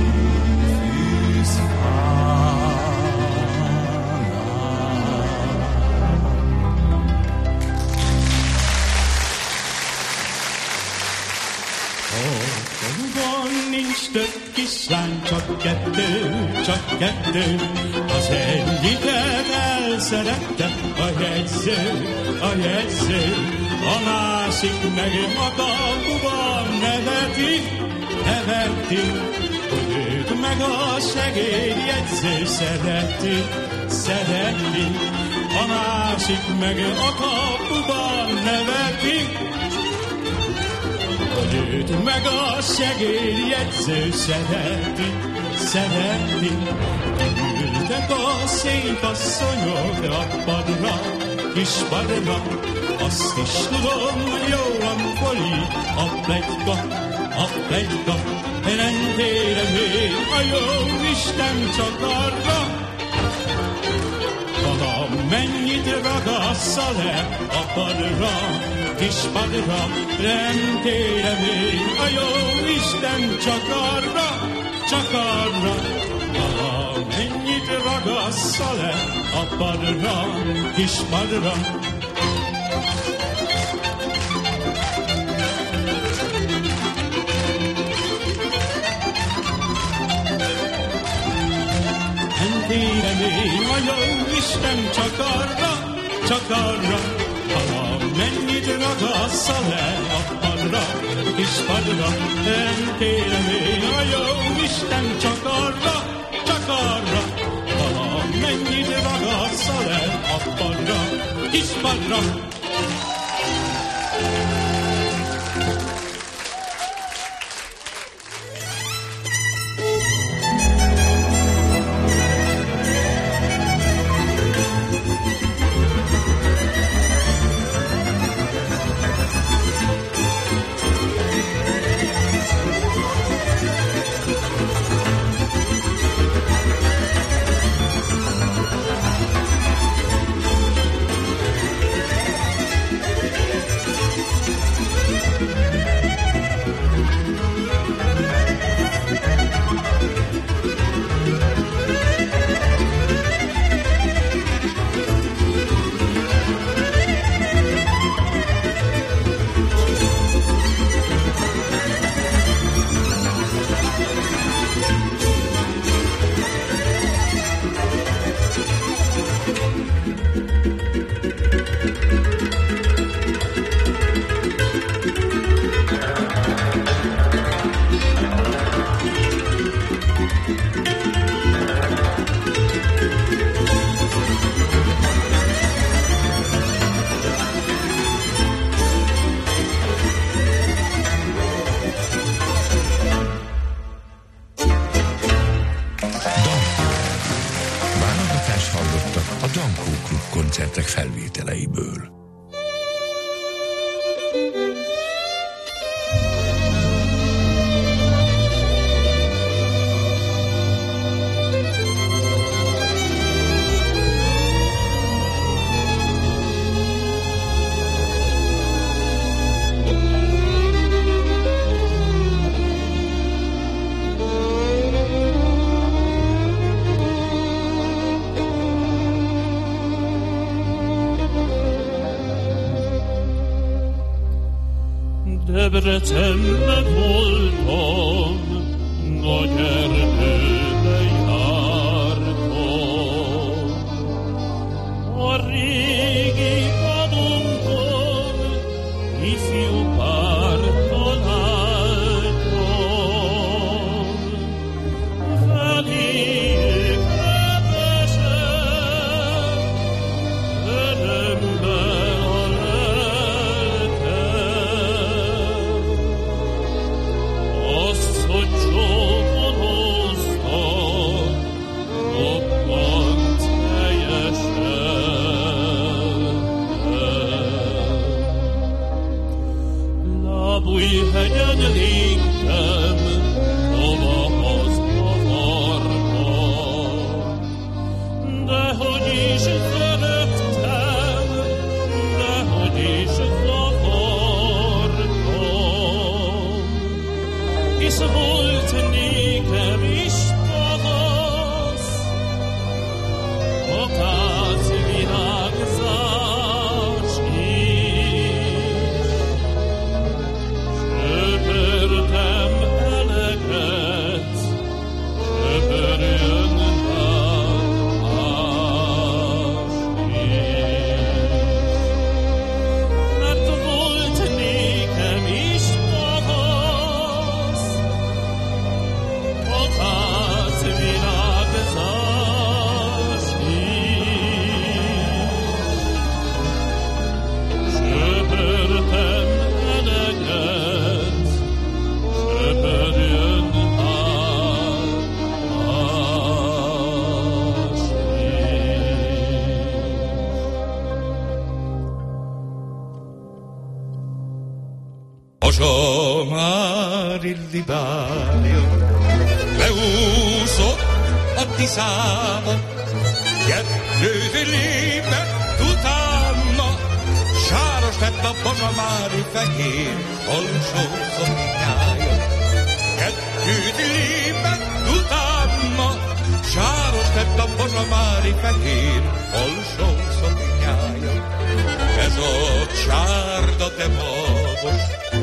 Nincs több kislány, csak kettő, csak kettő. Az egyiket elszerette a jegyző, a jegyző. A másik meg a kapuban neveti, neveti. Hogy őt meg a segédjegyző szereti, szereti. A másik meg a kapuban neveti, hogy őt meg a segédjegyző szereti, szereti. Ültek a szép asszonyok a padra, kis padra, azt is tudom, jóan folyik a pletyka, a pletyka. Nem térem még a jó Isten csak arra, mennyit ragassza le a padra, kis padra, nem térem még a jó Isten csak arra, csak arra. Mennyit ragassza le a padra, kis padra. Térem én a jó Isten csak arra, csak arra, mennyit ragassza le a padra, kis padra. Nem térem én a jó Isten csak arra, csak arra, mennyit ragassza le a padra, kis padra. felvételeiből. Debrecenben voltam, nagy erdőbe jártam. A régi padunkon ifjú pár találtam. Feléjük repesek, örömben a lelkem. Azt, hogy csókolóztak, roppant helyesen. Lábújhegyen légtem, lovahhoz avartam. Dehogy is szerettem, dehogy is zavartam. Hisz volt nékem is tavasz, akác virágzás is. Söpörtem eleget, söpörjön más is. Mert volt nékem is tavasz, Pozsa már illibálja, leúszott a Tiszába, kettőt lépett utána, sáros lett a pozsamári fehér alsó szoknyája. Kettőt lépett utána, sáros lett a pozsamári fehér alsó szoknyája. Ez a csárda te magos,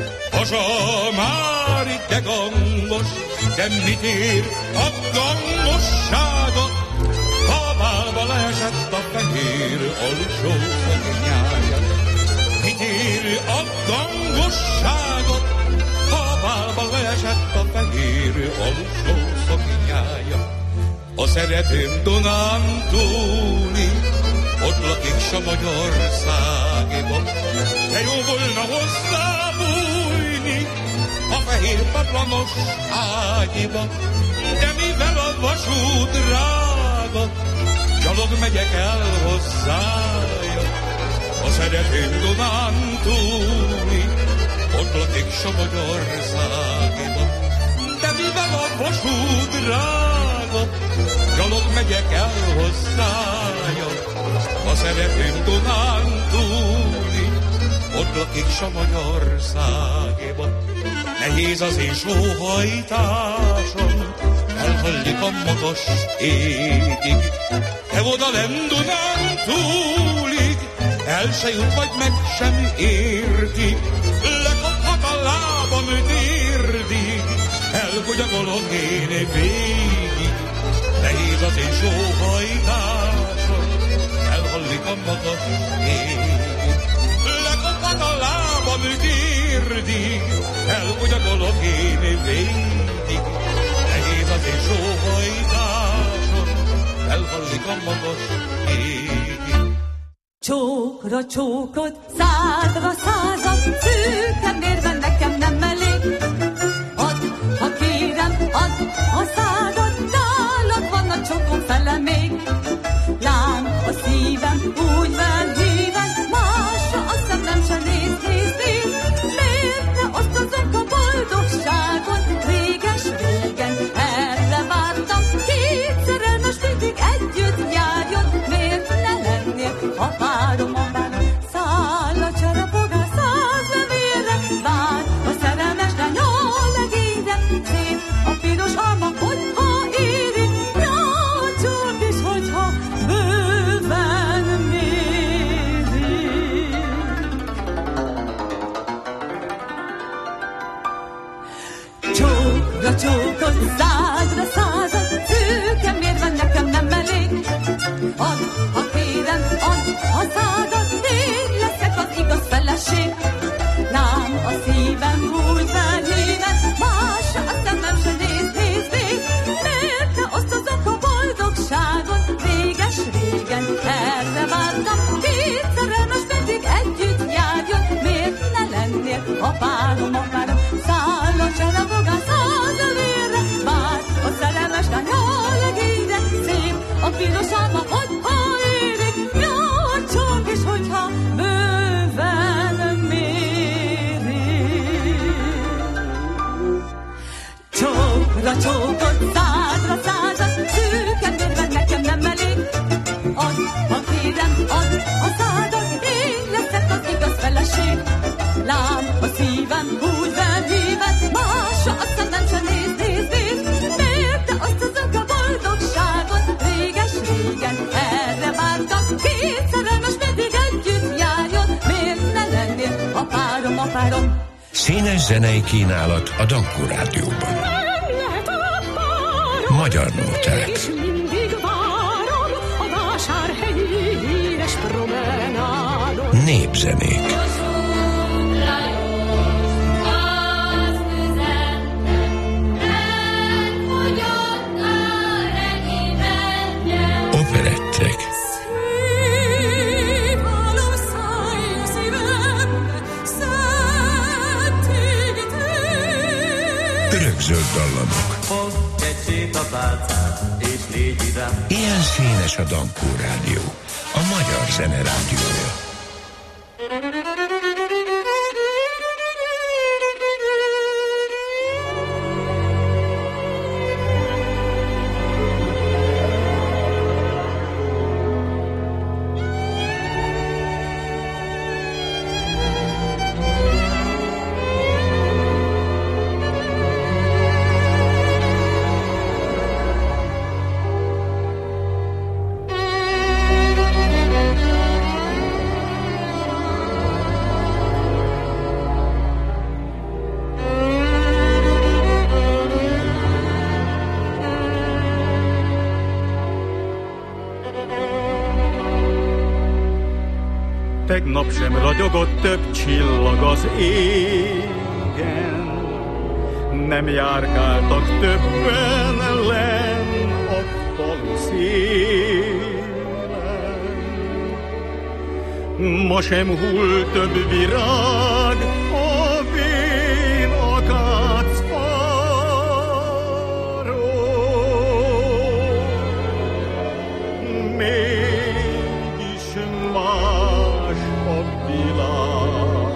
pozsamári te gangos, de mit ér a gangossága, ha bálba leesett a fehér alsó szoknyája. Mit ér a gangossága, ha bálba leesett a fehér alsó szoknyája. A szeretőm Dunán túli, ott lakik s a Magyarországiban, de jó volna hozzá bújni a fehér paplanos ágyiba. De mivel a vasút drága, gyalog megyek el hozzája. A szeretőm Dunán túli, ott lakik s a Magyarországiban, de mivel a vasút drága, gyalog megyek el hozzája. A szeretőm Dunán túli, ott lakik s a Magyarországiban. Nehéz az én sóhajtásom, elhallik a magas égig. Te oda lenn Dunán túlig, el se jut, vagy meg sem érti. Lekaphat a lábam térdig, elbugyagolok én végig. Nehéz az én sóhajtásom, elhallik a magas ég. Lekaphat a lábam térdig, elbugyagolok én végig. Nehéz az én sóhajtásom, elhallik a magas ég. Csókra csókot, százra százat, szűken mérve nekem nem elég. Add, ha kérem, add a százat, nálad van a csókom fele még. Lám a szívem úgy van híven, másra a szemem se néz, néz, néz. Miért ne osztozunk a boldogságon? Réges régen erre vártam, két szerelmes mindig együtt járjon. Miért ne lennél a párom, a párom? Száll a cserepogás száz levélre, vár a szerelmes lány a legényre. Szép a piros alma, hogyha éri, rácsok is, hogyha bőven méri. Csókra csókot, százra százat, szűken mérve nekem nem elég. Add, ha kérem, add a szádat, én leszek az igaz feleség. Lám a szívem úgy felhíven, másra a szemem se néz, néz, néz. Miért ne osztozok a boldogságon? Réges régen erre vártam, két szerelmes mindig együtt járjon. Miért ne lennél a párom, a párom? Száll a cserepogás száz levélre, vár a szerelmes lány a legényre. Szép a piros alma, hogyha érik, jól csak is, hogyha bőven méri. Csókra csókot, százra százat, szűken mérve nekem nem elég. Add, ha kérem, add a szádat, én leszek az igaz feleség. Lám a szívem úgy felhíven, másra a szemem se néz, néz, néz. Miért ne osztozunk a boldogságon? Réges régen erre vártam, két szerelmes mindig együtt járjon. Miért ne lennél a párom, a párom? Színes zenei kínálat a Dankó Rádióban. Magyar nóták. És mindig várom a vásárhelyi híres promenádon. Népzenék. Operettek. Örökzöld dallamok. Fogd egy sétapálcát, és légy vidám. Ilyen színes a Dankó Rádió, a magyar zene rádiója. több csillag az égen, nem járkáltak többen lenn a falu szélen. Ma sem hull több virág a vén akácfáról, mégis más a világ.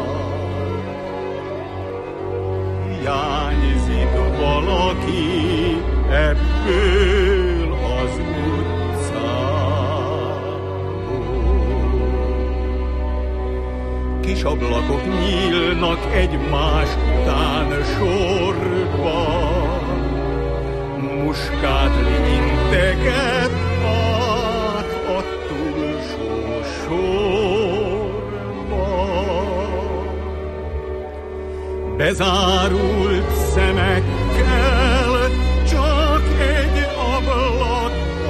Hiányzik valaki ebből az kis ablakok nyílnak egymás után sorban, muskátli integet át a túlsó sorban. Bezárult szemekkel csak egy ablak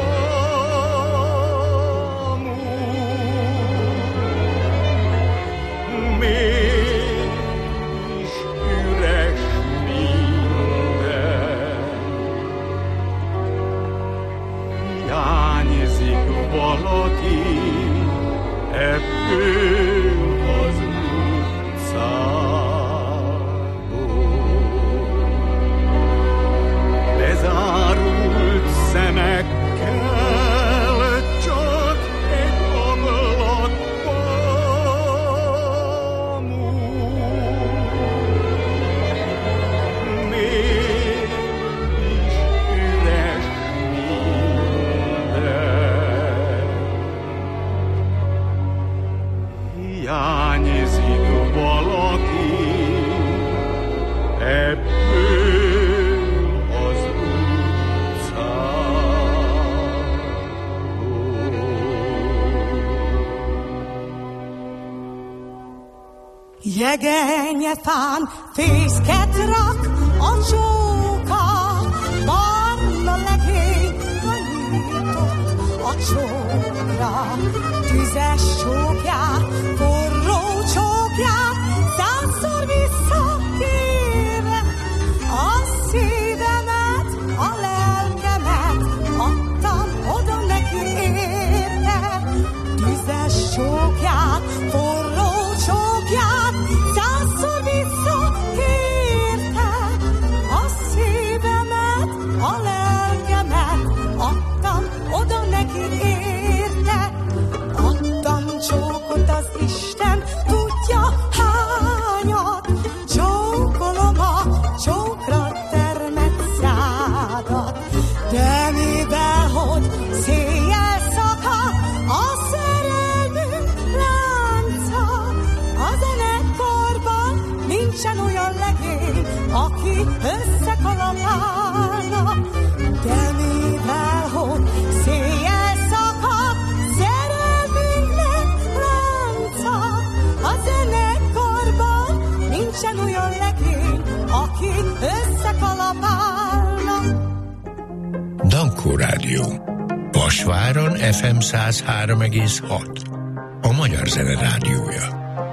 mégis üres minden. Hiányzik valaki ebből az utcából. Bezárult szemekkel csak egy ablak hiányzik valaki ebből az Jegenyefán fészket rak a csóka, barna legény tanított a csókra. Tüzes csókját, forró csókját, százszor visszakérve. A szívemet, a lelkemet adtam oda neki érte. Tüzes csókját, forró csókját, százszor visszakérte. A szívemet, a lelkemet adtam oda neki érte. Adtam csókot az Isten, tudja hányat. Csókolom a csókra termett szádat. De mivel, hogy széjjel szakad a szerelmünk lánca, a zenekarban nincsen olyan legény, aki összekalapálna. De mivel, hogy széjjel szakad szerelmünknek lánca, a zenekarban nincsen olyan legény, aki összekalapálna. Dankó Rádió. Vasváron ef em száz három egész hat. A Magyar Zene Rádiója.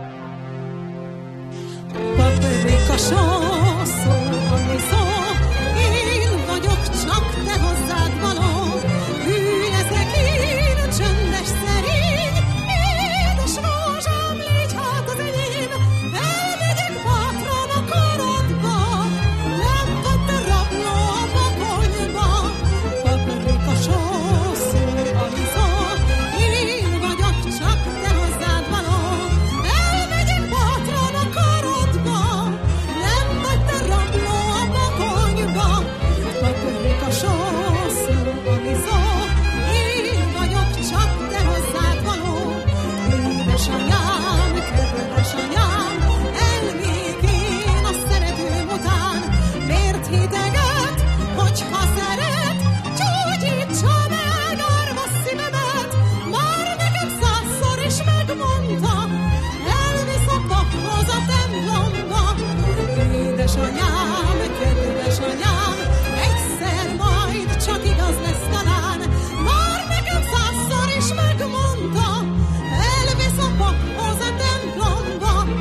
Paprika só, szó, ami szó, én vagyok csak te hozzád való. Hű leszek én, csöndes szerény, édes rózsám, légy hát az enyém. Elmegyek bátran a karodba, nem vagy te rabló a bakonyba. Paprika só, szó, ami szó, én vagyok csak te hozzád való. Elmegyek bátran a karodba, nem vagy te rabló a bakonyba. Paprika só, szó, ami szó, én vagyok csak te hozzád való. Édesanyám, kedves anyám, elmék én a szeretőm után. Miért hideget, hogyha szeret, gyógyítsa meg árva szívemet. Már neked százszor is megmondta, elvisz a paphoz a templomba. Édesanyám, kedves anyám, egyszer majd csak igaz lesz talán. Már neked százszor is megmondta, elvisz a paphoz a templomba.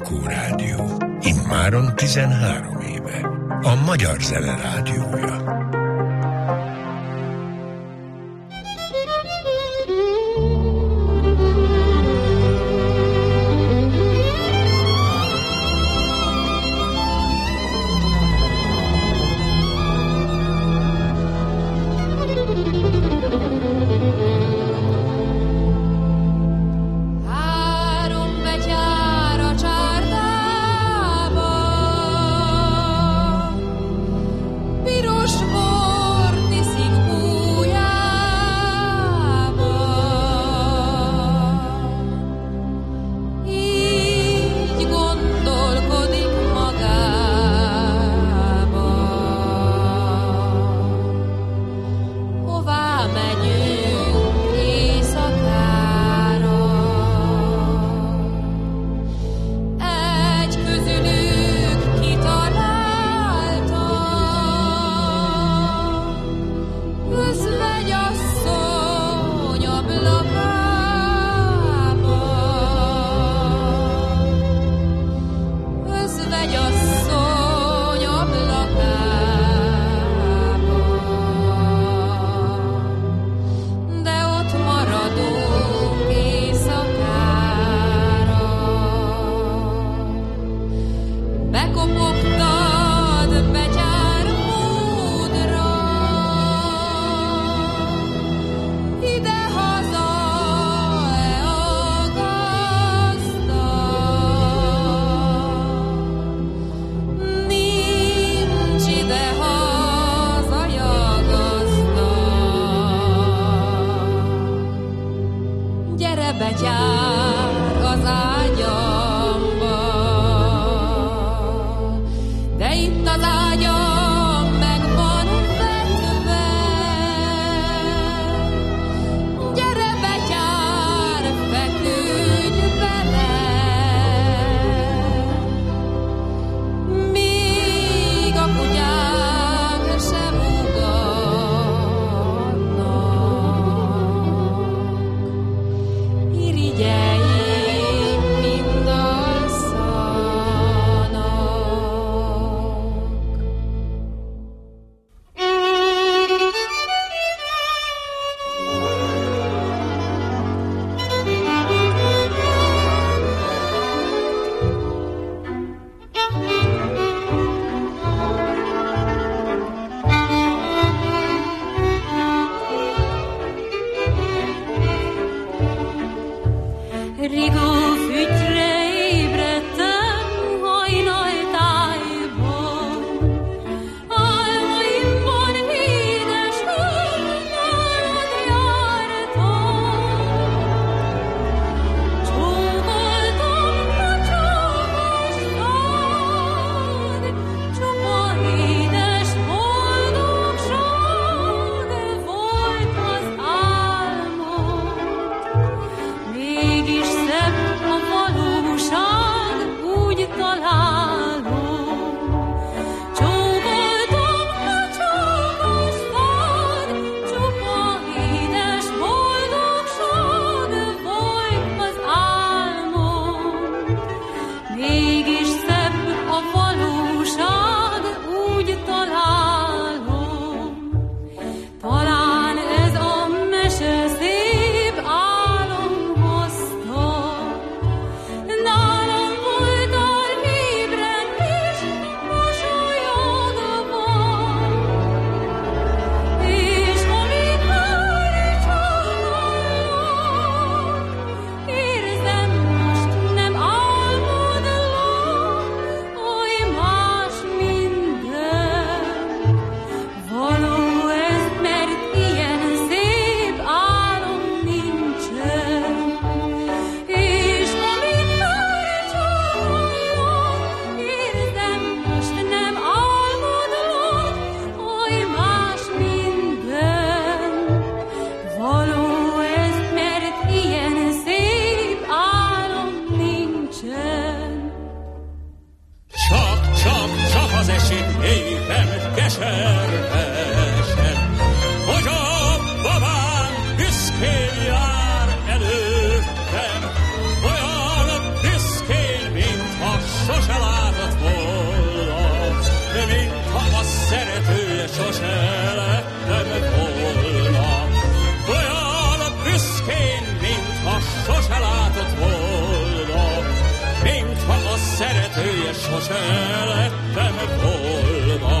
Dankó Rádió. Immáron tizenhárom éve. A Magyar Zene Rádiója. szeretője sose lettem volna.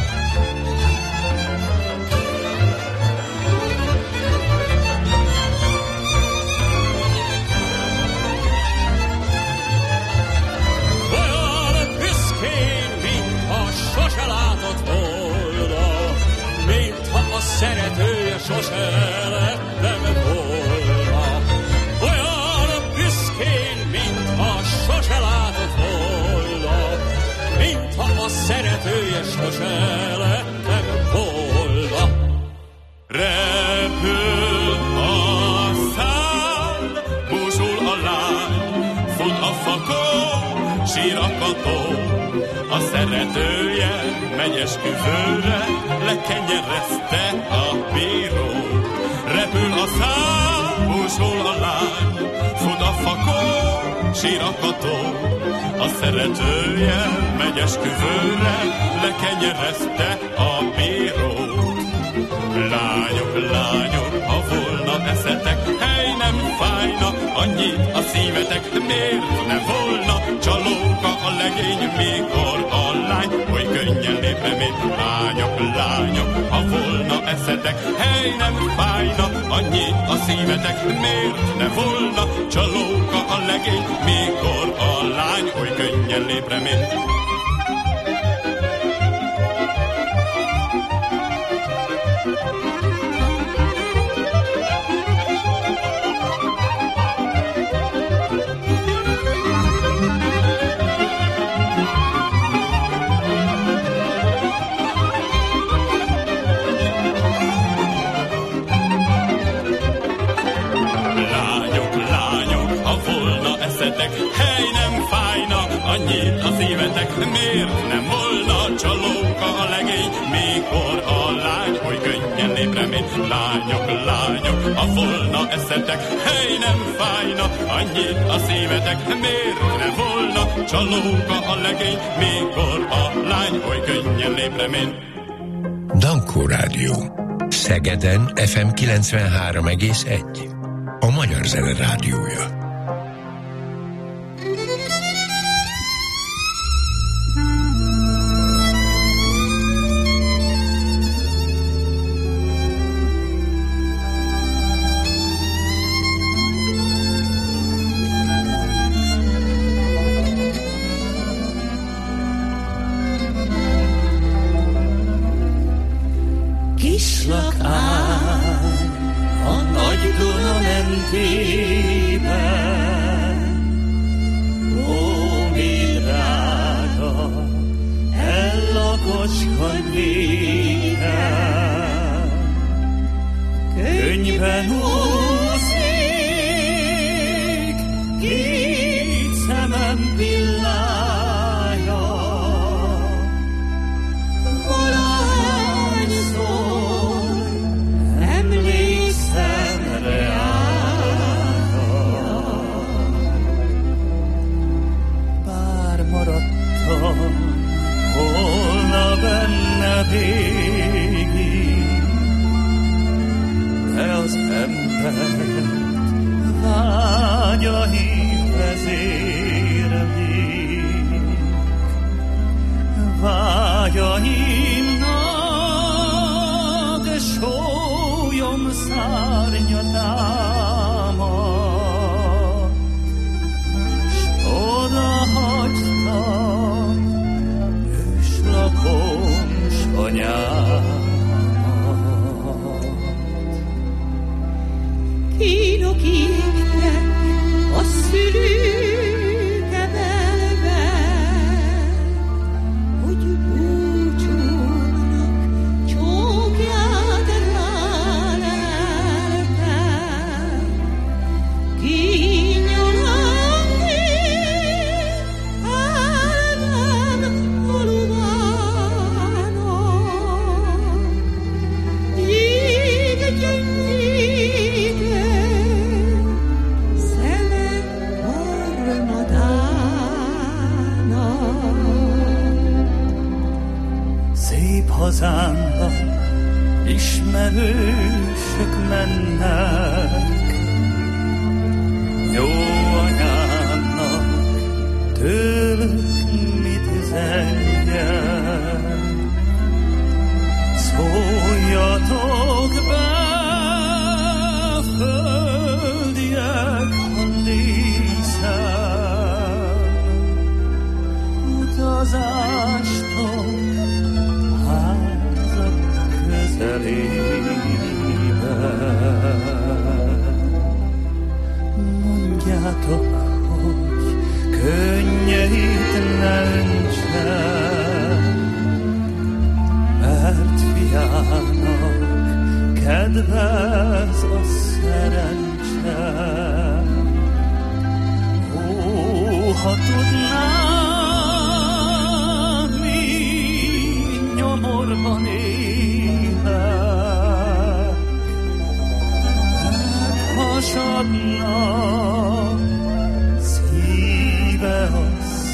Olyan büszkén, mintha sose látott volna, mintha a szeretője sose lettem volna. Olyan büszkén, mintha sose látott volna, mintha a szeretője sose lettem volna. Repül a szál, búsul a lány, fut a fakon, sír a kató. A szeretője megy esküvőre, lekenyerezte a bíró. Repül a szál, búsul a lány, fut a fakon, sír a kató. A szeretője megy esküvőre, lekenyerezte a bírót. Lányok, lányok, ha volna eszetek, hely, nem fájna annyit a szívetek. Miért ne volna csalóka a legény, mikor a lány oly könnyen lép remény? Lányok, lányok, ha volna eszetek, hely, nem fájna annyit a szívetek. Miért ne volna csalóka a legény, mikor a lány oly könnyen lép remény? Hely, nem fájna annyit a szívetek. Miért nem volna csalóka a legény, mikor a lány oly könnyen lép remény? Lányok, lányok, ha volna eszetek, hely, nem fájna annyit a szívetek. Miért nem volna csalóka a legény, mikor a lány oly könnyen lép remény? Dankó Rádió. Szegeden ef em kilencvenhárom egész egy. A Magyar Zene Rádiója. Kislak áll a nagy Duna mentében, ó, mi drága, ellakocskod végen. Könnyben úszik, két szemem pillája, volna benne végig, de az ember vágyai vezérlik, vágyaimnak sólyom szárnya támad, s odahagytam őslakom s anyámat. Kínok égtek a szülőkemelben, hogy búcsúnak csókját ráleltem. Kínjanak én, álmám aluvának, jég gyöngyéken szép hazámban ismerősök mennek, jó anyámnak tőlük áldozástok házak közelében. Mondjátok, hogy könnyeit ne öntsen, mert fiának kedvez a szerencse. Ó, ha tudnám, mi nyomorban élek, meghasadna szíve a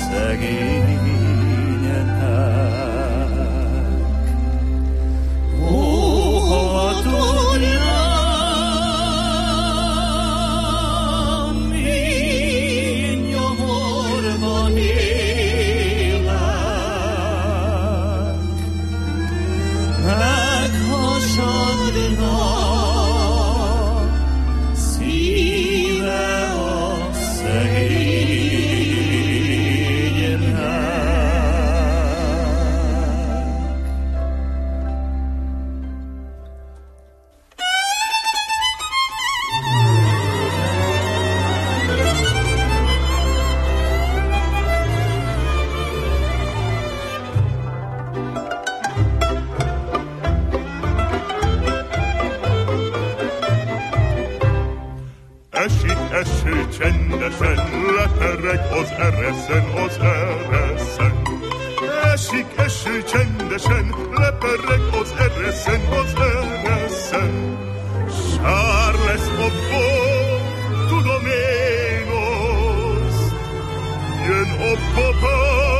szegényeknek. Ó, ha tudnám, mi nyomorban élek, meghasadna szíve a szegényeknek. Esik eső csendesen, lepereg az ereszen, az ereszen. Esik eső csendesen, lepereg az ereszen, az ereszen. Sár lesz a bor, tudom én azt, jön a papa,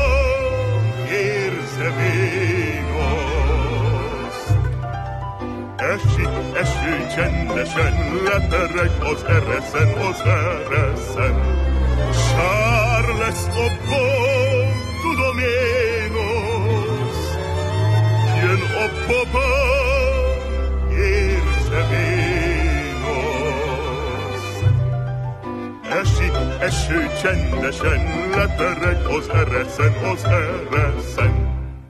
érzem én azt. Esik eső csendesen, lepereg az ereszen, az ereszen. Sár lesz a bor, tudom én azt, jön a papa, érzem én azt. Esik eső csendesen, lepereg az ereszen, az ereszen.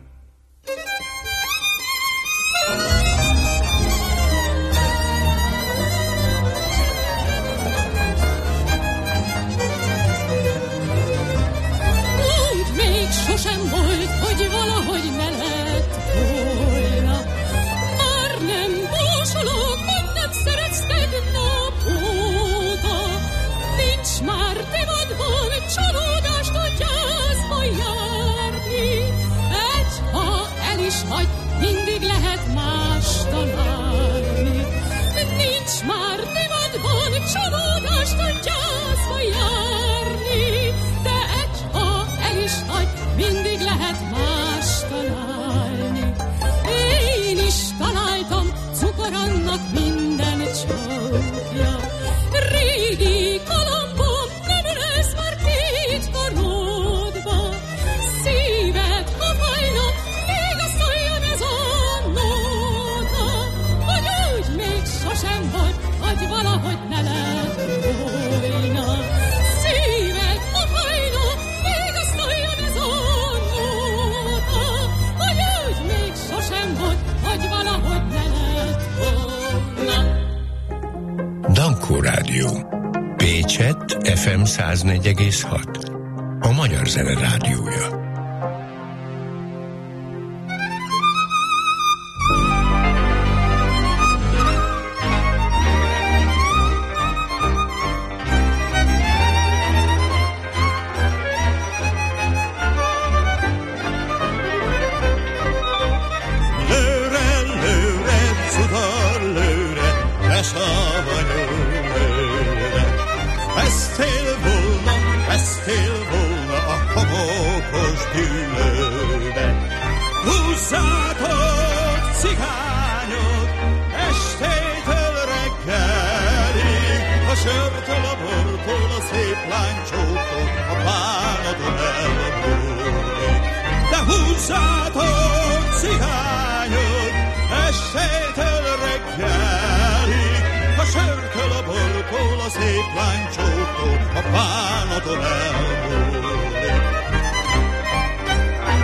Sosem volt, hogy valahogy ne lett volna. Már nem búsulok, hogy nem szeretsz tegnap óta. Nincs már divatban csalódást a gyászba járni. Egy, ha el is hagy, mindig lehet más találni. Nincs már divatban csalódást a gyászba járni. De egy, ha el is hagy, mindig lehet más találni. Én is találtam cukor annak minden csókja. Régi kalambom nem lesz már két korodba. Szíved, ha fájna, még a szóljon ez a nóta. Hogy úgy még sosem volt, hogy valahogy ne lett volna. Szíved, ha fájna, még a szóljon ez a nóta. Hogy úgy még sosem volt, hogy valahogy ne lett volna. Dankó Rádió. Pécsett ef em száz négy egész hat. A Magyar Zene Rádiója. Lőre, lőre, cudar, lőre, te savanyú lőre. Vesztél volna, vesztél volna a homokos gyűlőbe. Húzzátok, cigányok, estétől reggelig, a sörtől, a bortól, a szép lánycsóktól, a bánaton elmúlik. De húzzátok, cigányok, estétől reggelig, a sörtől, a bortól, a szép lánycsóktól, a bánaton elmúlik.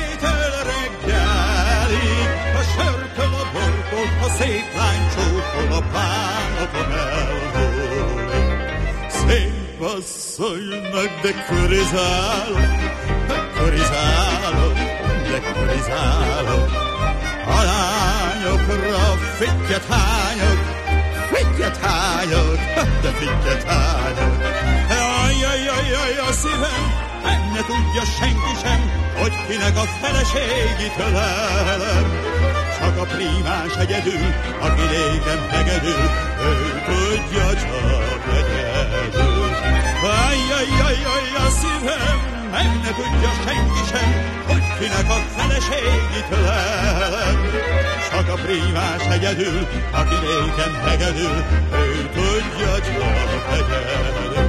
estétől reggelig, a sörtől a bortól, a szép lány csókol, a bánatom elmúlik. Szép asszonynak, de körizálok, körizálok, de körizálok. A lányokra fittyet hányok, fittyet hányok, de fittyet hányok. Ajjajajjaj, a szívem, meg ne tudja senki sem, hogy kinek a feleségit ölelem. Csak a prímás egyedül, aki nékem hegedül, ő tudja csak egyedül. Ajjajajjaj, a szívem, meg ne tudja senki sem, hogy kinek a feleségit ölelem. Csak a prímás egyedül, aki nékem hegedül, ő tudja csak egyedül.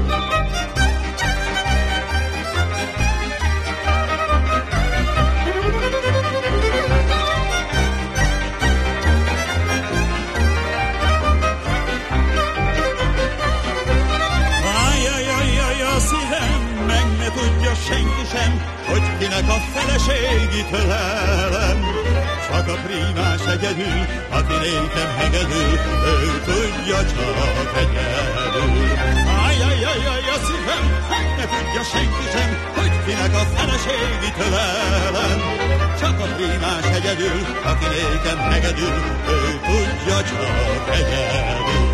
Tudja senki sem, hogy kinek a feleségit ölelem. Csak a prímás egyedül, aki nékem hegedül, ő tudja csak egyedül. Ajjajjajjaj, a szívem, meg ne tudja senki sem, hogy kinek a feleségit ölelem. Csak a prímás egyedül, aki nékem hegedül, ő tudja csak egyedül.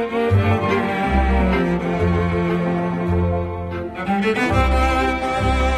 Thank you.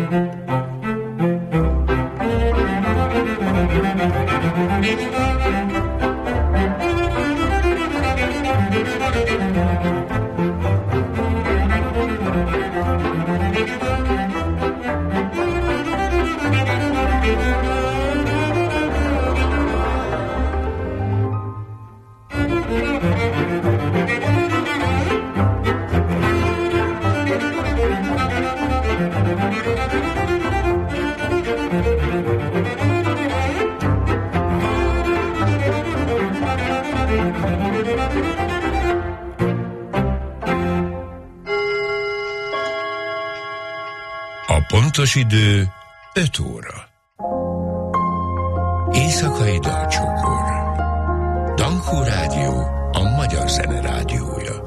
Pontos idő öt óra. Éjszakai dalcsokor. Dankó Rádió, a magyar zene rádiója.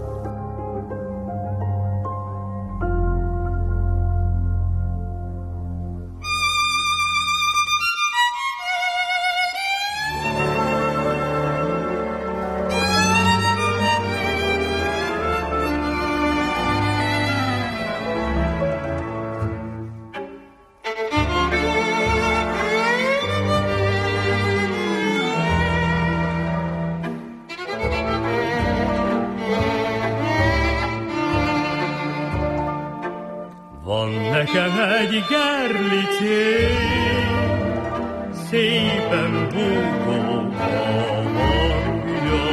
Nekem egy gerlicén, szépen búgó a hangja,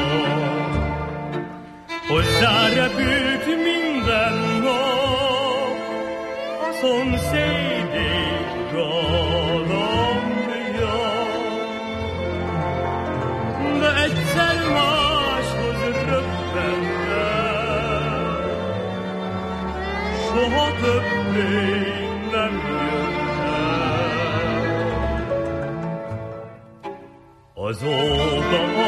hozzárepült minden nap a szomszédék galambja. De egyszer máshoz röppent el, soha többé nem jön el. Azóta a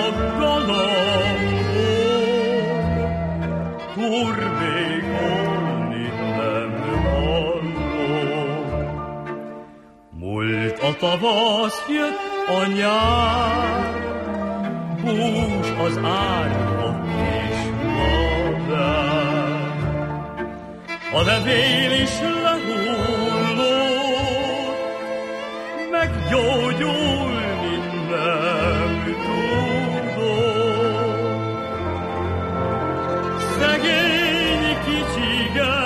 galambom turbékolni nem hallom. Múlt a tavasz, jött a nyár, bús az árva és madár. A levél is lehullott, meggyógyulni nem tudott. Szegény kicsi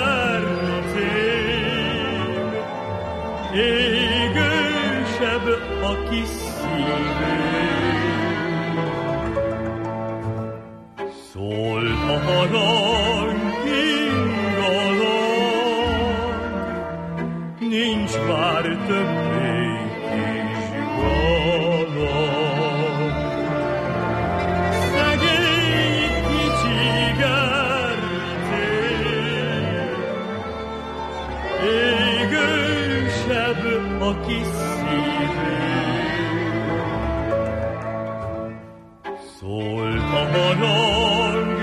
gerlicém, égősebb a kis szívém. Szólt a harang nincs már többé kis galamb. Szegény kicsi gerlicém, égősebb a kis szívém. Szólt a harang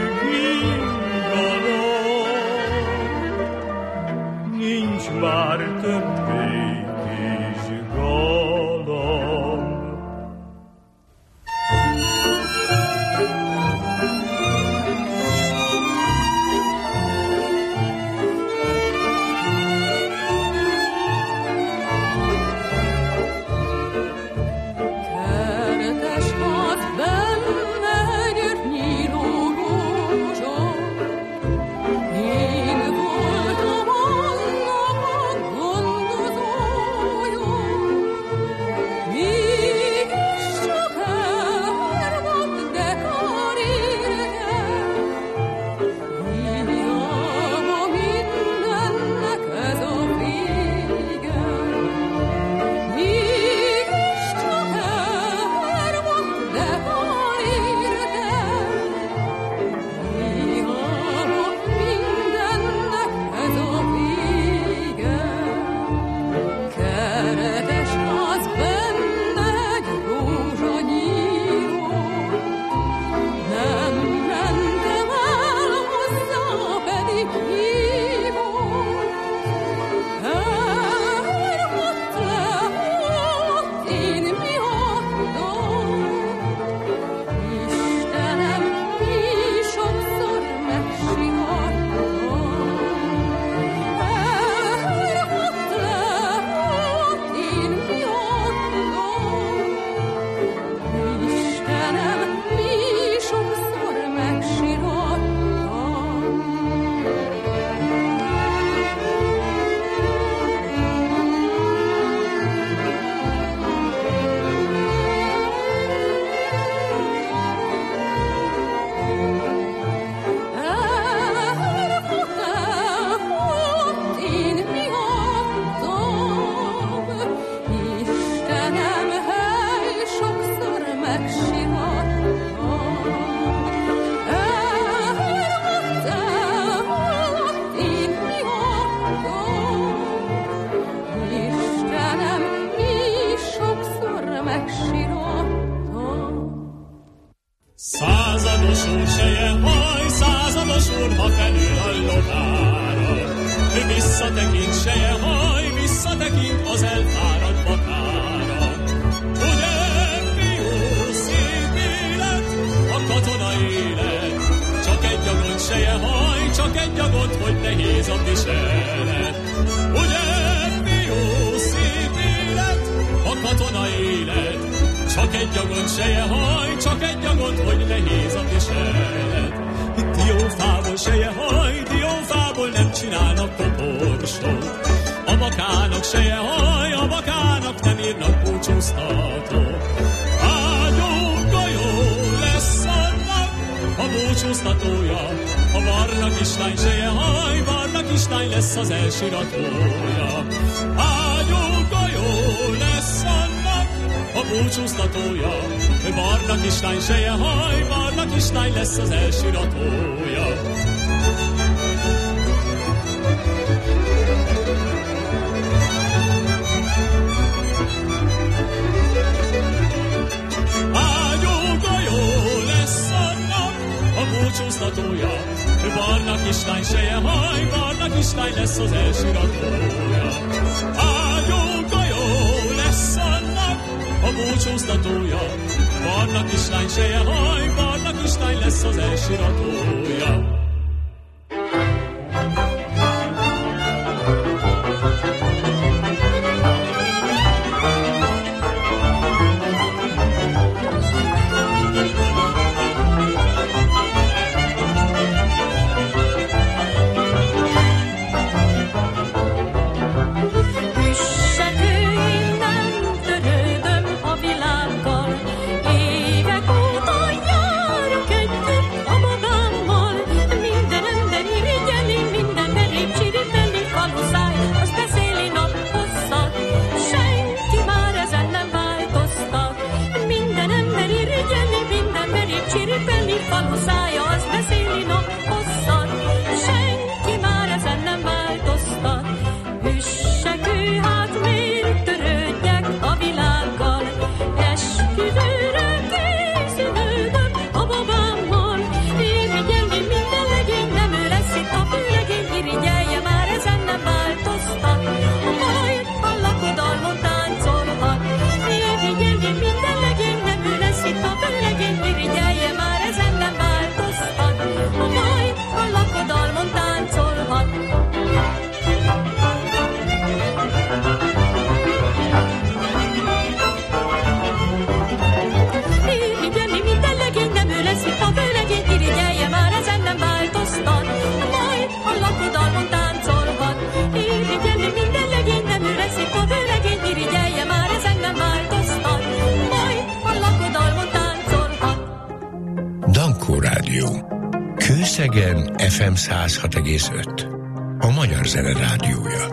galamb, nincs már többé kis galamb. Százados úr seje haj, százados úr, ha felül a lovára. Visszatekint seje haj, visszatekint az elfáradt bakára. Ugye, fiú, szép élet, a katona élet. Csak egy agott seje haj, csak egy agott, hogy nehéz a viselet. Ugye, fiú, szép élet, a katona élet. Csak egy agott seje haj, csak egy agott, hogy nehéz a viselet. Diófából seje haj, diófából nem csinálnak koporsót. A bakának seje haj, a bakának nem írnak búcsúztató. Ágyó golyó lesz annak a búcsúztatója. A barna kislány seje haj, barna kislány lesz az elsiratója. Ágyó golyó lesz annak a búcsúztatója. Barna kislány seje haj, barna kislány lesz az elsiratója. Ágyó golyó lesz annak a búcsúztatója. Barna kislány seje haj, barna kislány lesz az elsiratója. Ágyó golyó lesz annak a búcsúztatója. Barna kislány seje haj, barna kislány lesz az elsiratója. Kőszegen ef em száz hat egész öt. A Magyar Zene Rádiója.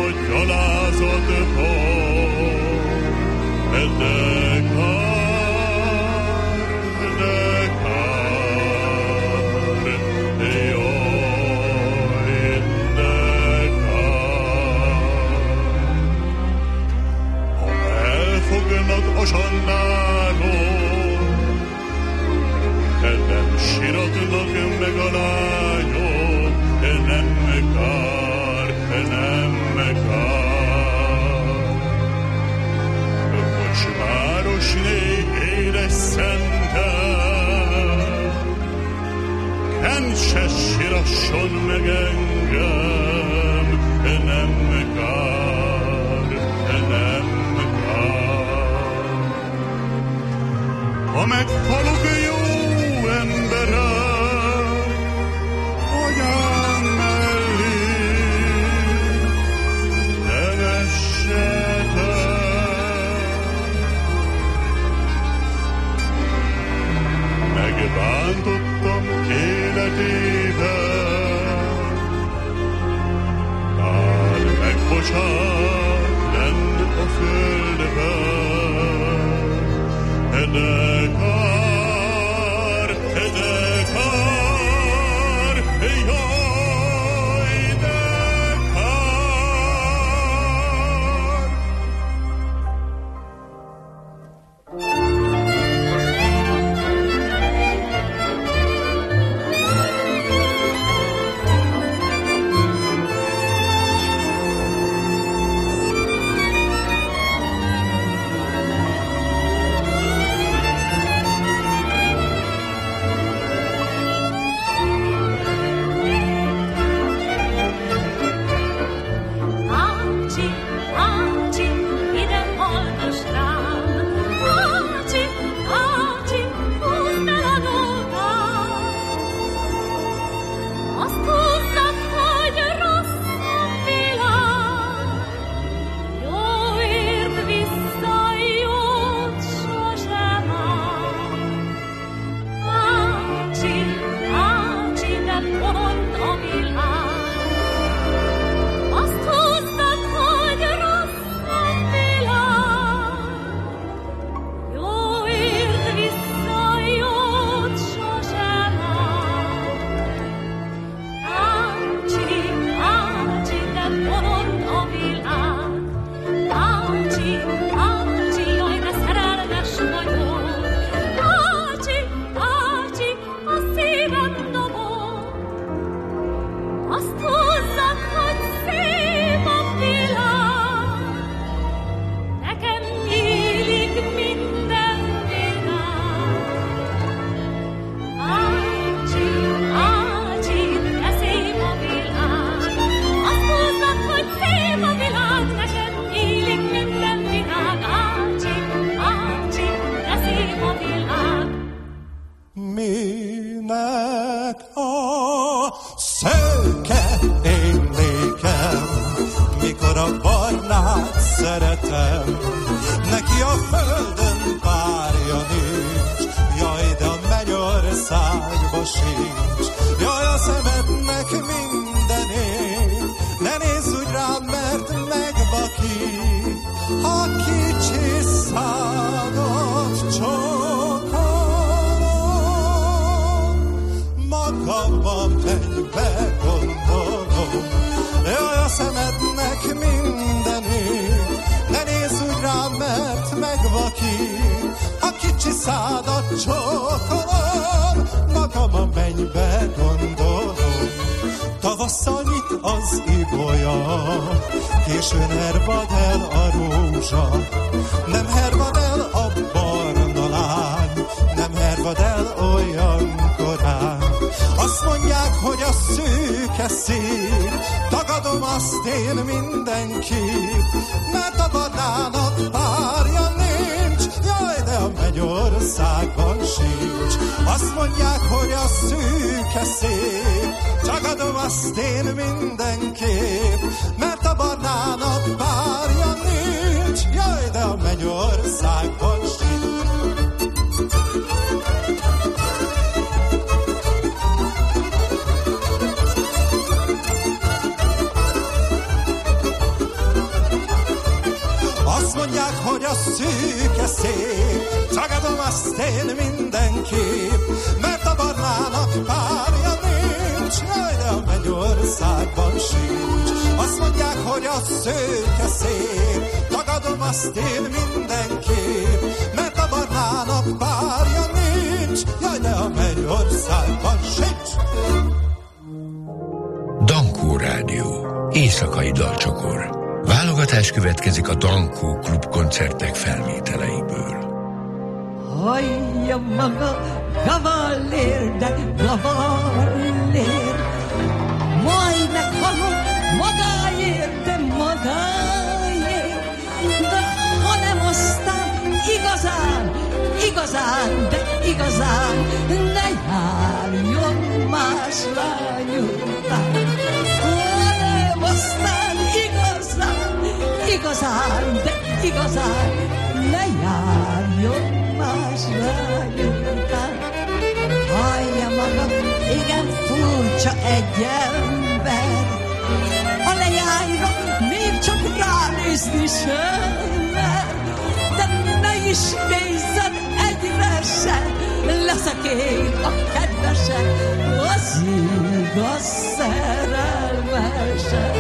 vagy gyalázatban, de kár, de kár, jaj, de kár. Ha elfognak a zsandáron, te nem siratnak meg a lányok, nem kár, nem kár. Kocsmárosné édes szentel, kent se sirasson meg engem, nem kár, nem kár. Ha meghalok jó emberem, anyám mellé, nevessetek. Megbántottam életében, bár megbocsát lenn a földben, de kár, de kár, jaj, de kár. Ácsi, ácsi, ide hallgass rám. Ácsi, ácsi, húzd el a nótát. Azt húzzad, hogy rossz a világ. Jóért vissza, jót sosem áll. Ácsi, ácsi, de pont a világ. Azt húzzad, hogy rossz a világ. Jóért vissza, jót sosem áll. Ácsi, ácsi, de bolond a világ. Ácsi, ácsi, jaj, de szerelmes vagyok. Ácsi, ácsi, a szívem dobog. Azt húzzad, hogy szép a világ. Nekem nyílik minden világ. Ácsi, ácsi, de szép a világ. Azt húzzad, hogy szép a világ. Nekem nyílik minden világ. Ácsi, ácsi, de szép a világ. Minek a szőke én nékem, mikor a barnát szeretem, neki a földön párja nincs, jaj, de a mennyországba sincs. Jaj, a szemednek mindenét, ne nézz úgy rám, mert megvakít, ha kicsi szádat csókolom. Magamban mennybe gondolom, jaj, a szemednek mindenét, ne nézz úgy rám, mert megvakít, ha kicsi szádat csókolom. Magamban mennybe gondolom, tavasszal nyit az ibolya, későn hervad el a rózsa, nem hervad el a barna lány, nem hervad el olyan korán. Azt mondják, hogy a szőke szín, tagadom azt én mindenképp, mert a barnának párja nincs, jaj, de a mennyországban sincs. Azt mondják, hogy a szőke szép, tagadom azt én mindenképp, mert a barnának párja nincs, jaj, de a mennyországban sincs. mondják, hogy a szűke szép, tagadom azt én mindenképp, mert a barnának párja nincs, jaj, de a mennyországban sincs. Azt mondják, hogy a szőke szép, tagadom azt én mindenképp, mert a barnának párja nincs, jaj, de a mennyországban sincs. Dankó Rádió, éjszakai dalcsokor. Válogatás következik a Dankó Klub koncertek felvételeiből. Hallja maga, kavallér, de kavallér, majd meghalok magáért, de magáért, de hanem aztán igazán, igazán, de igazán ne járjon más lány után. Hanem aztán igazán, igazán, de igazán ne járjon más lány után. Hallja maga, igen furcsa egy ember, a lejányra még csak ránézni sem mer, de ne is nézzen egyre se, leszek én a kedvese, az igaz szerelmese.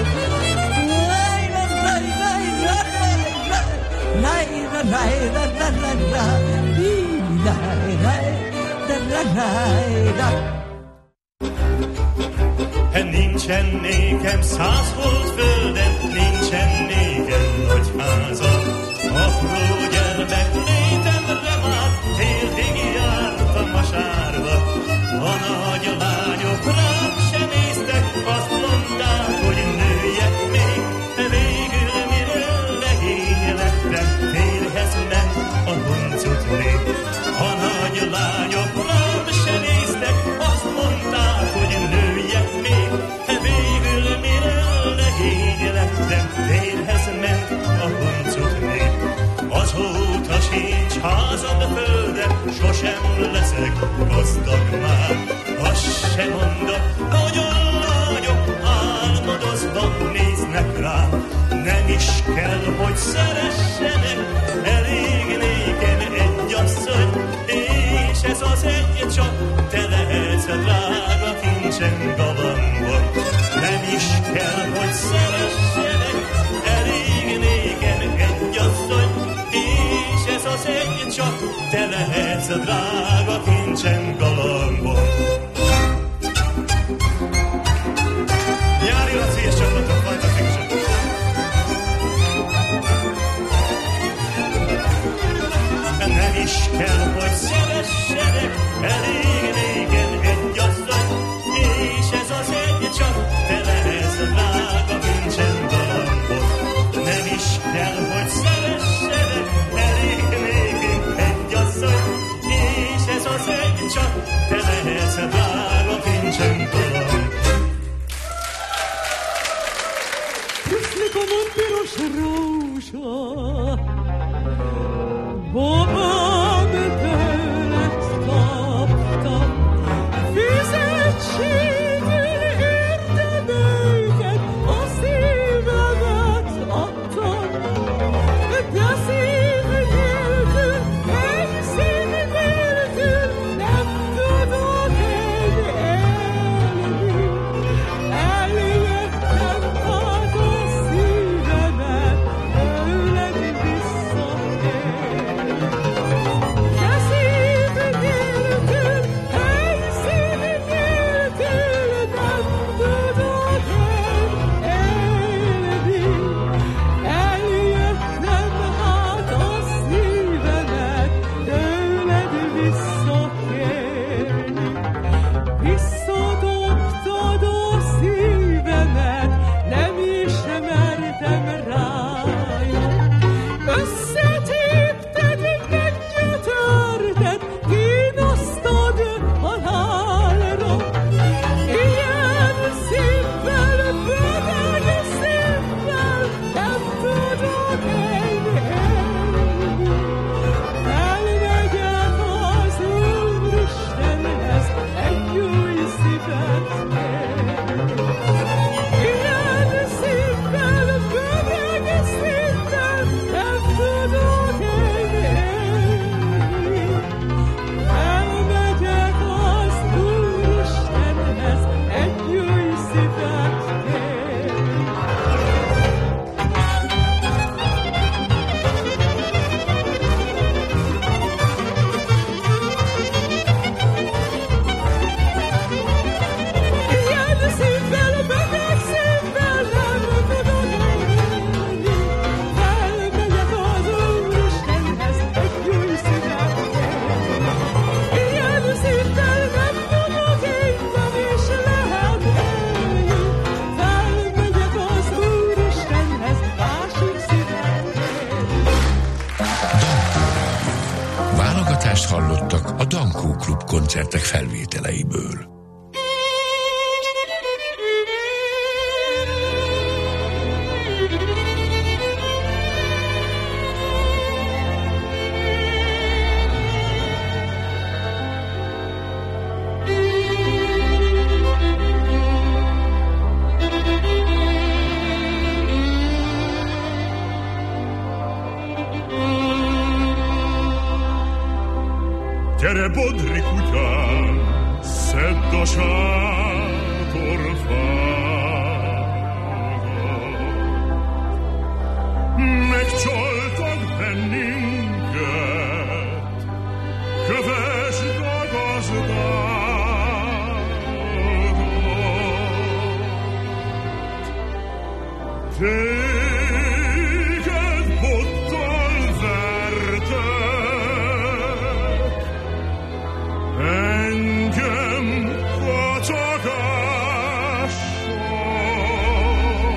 Nincsen nékem száz hold földem, nincsen nékem nagy házam. Apró gyermek létemre már térdig jártam a sárba. A nagy lányok rám sem néztek, azt mondták, hogy nőjek még. Végül miről legény lettem, férhez ment a huncut nép. A nagy lányok rám sem néztek, azt mondták, hogy nőjek még. Végül miről legény lettem, férhez ment a huncut nép. Azóta sincs házam földem, sosem leszek gazdag már. Azt sem mondom, hogy a lányok álmodozva néznek rám. Nem is kell, hogy szeressenek, elég nékem egy asszony, és ez az egy csak te lehetsz a drága kincsen galambon. Nem is kell, hogy szeressenek, elég nékem egy asszony, és ez az egy csak te lehetsz a drága kincsen galambon. Nyári Laci és csapatok, fantasztikusak! Nem is kell, hogy szeressenek, elég négen egy asszony, és ez az egy csak te lehetsz a drága kincsen galambon. Nem is kell, hogy szeressenek, elég négen egy asszony, és ez az egy csak te lehetsz a drága kincsen galambon. Puslikom a piros rózsa, babám tőled kaptam, fizetségül érted őket, a szívemet adtam, de szív nélkül, egy szív nélkül nem tudok én élni. Eljöttem hát a szívemet tőled visszaélni. koncertek felvételeiből. Gyere, bodri kutyám, szedd a sátorfádat. Megcsaltak bennünket, kövesd a gazdádat. Téged bottal vertek, engem kacsagással.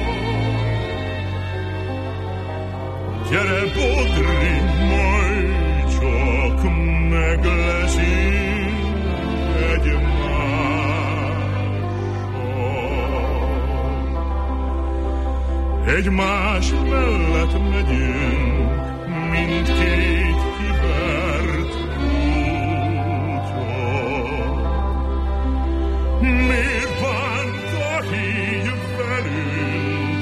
Gyere, bodri, majd csak meglezünk egymással. Egymás mellett megyünk, mindkét kivert kutya. Miért bántak így velünk,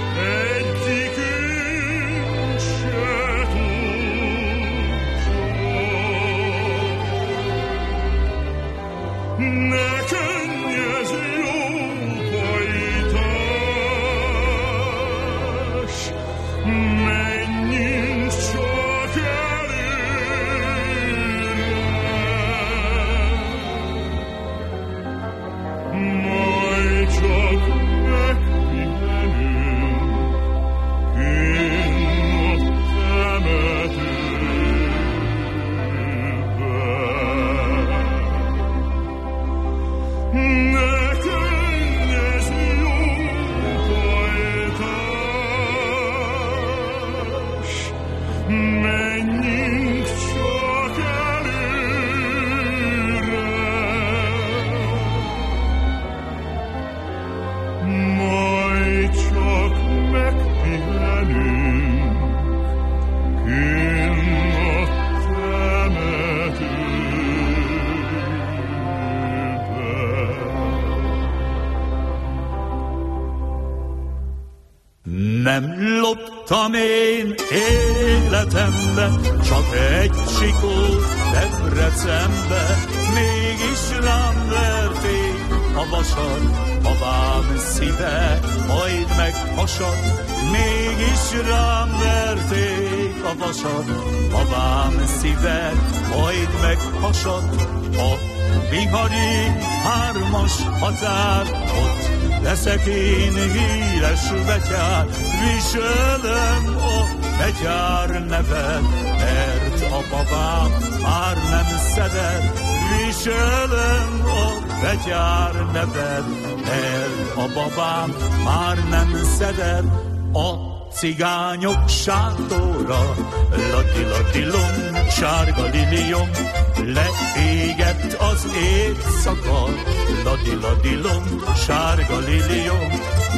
egyikünk se tudja. Ne könnyezz, jó pajtás, menjünk csak előre. Majd csak megpihenünk kinn a temetőben. Ne könnyezz, jó pajtás, menjünk csak előre. Majd csak megpihenünk kinn a temetőben. Nem loptam én életembe, csak egy csikót Debrecenbe, mégis rám verték a vasat, babám szíve, majd meghasad. Mégis rám verték a vasat, babám szíve, majd meghasad. A bihari hármas határ, ott leszek én híres betyár, viselem a betyár nevet, mert a babám már nem szedett. Viselem a betyár nevet, mert a babám már nem szedett. A cigányok sátora, lati-lati-lom, sárga liliom, leégett az éjszaka, ladi-ladi-lom, sárga liliom.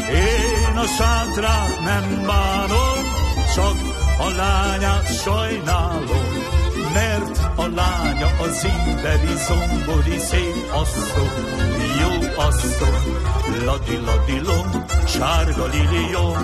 Én a sátrát nem bánom, csak a lányát sajnálom, mert a lánya az imberi zombori szép asszony, jó asszony, ladi-ladi-lom, sárga liliom.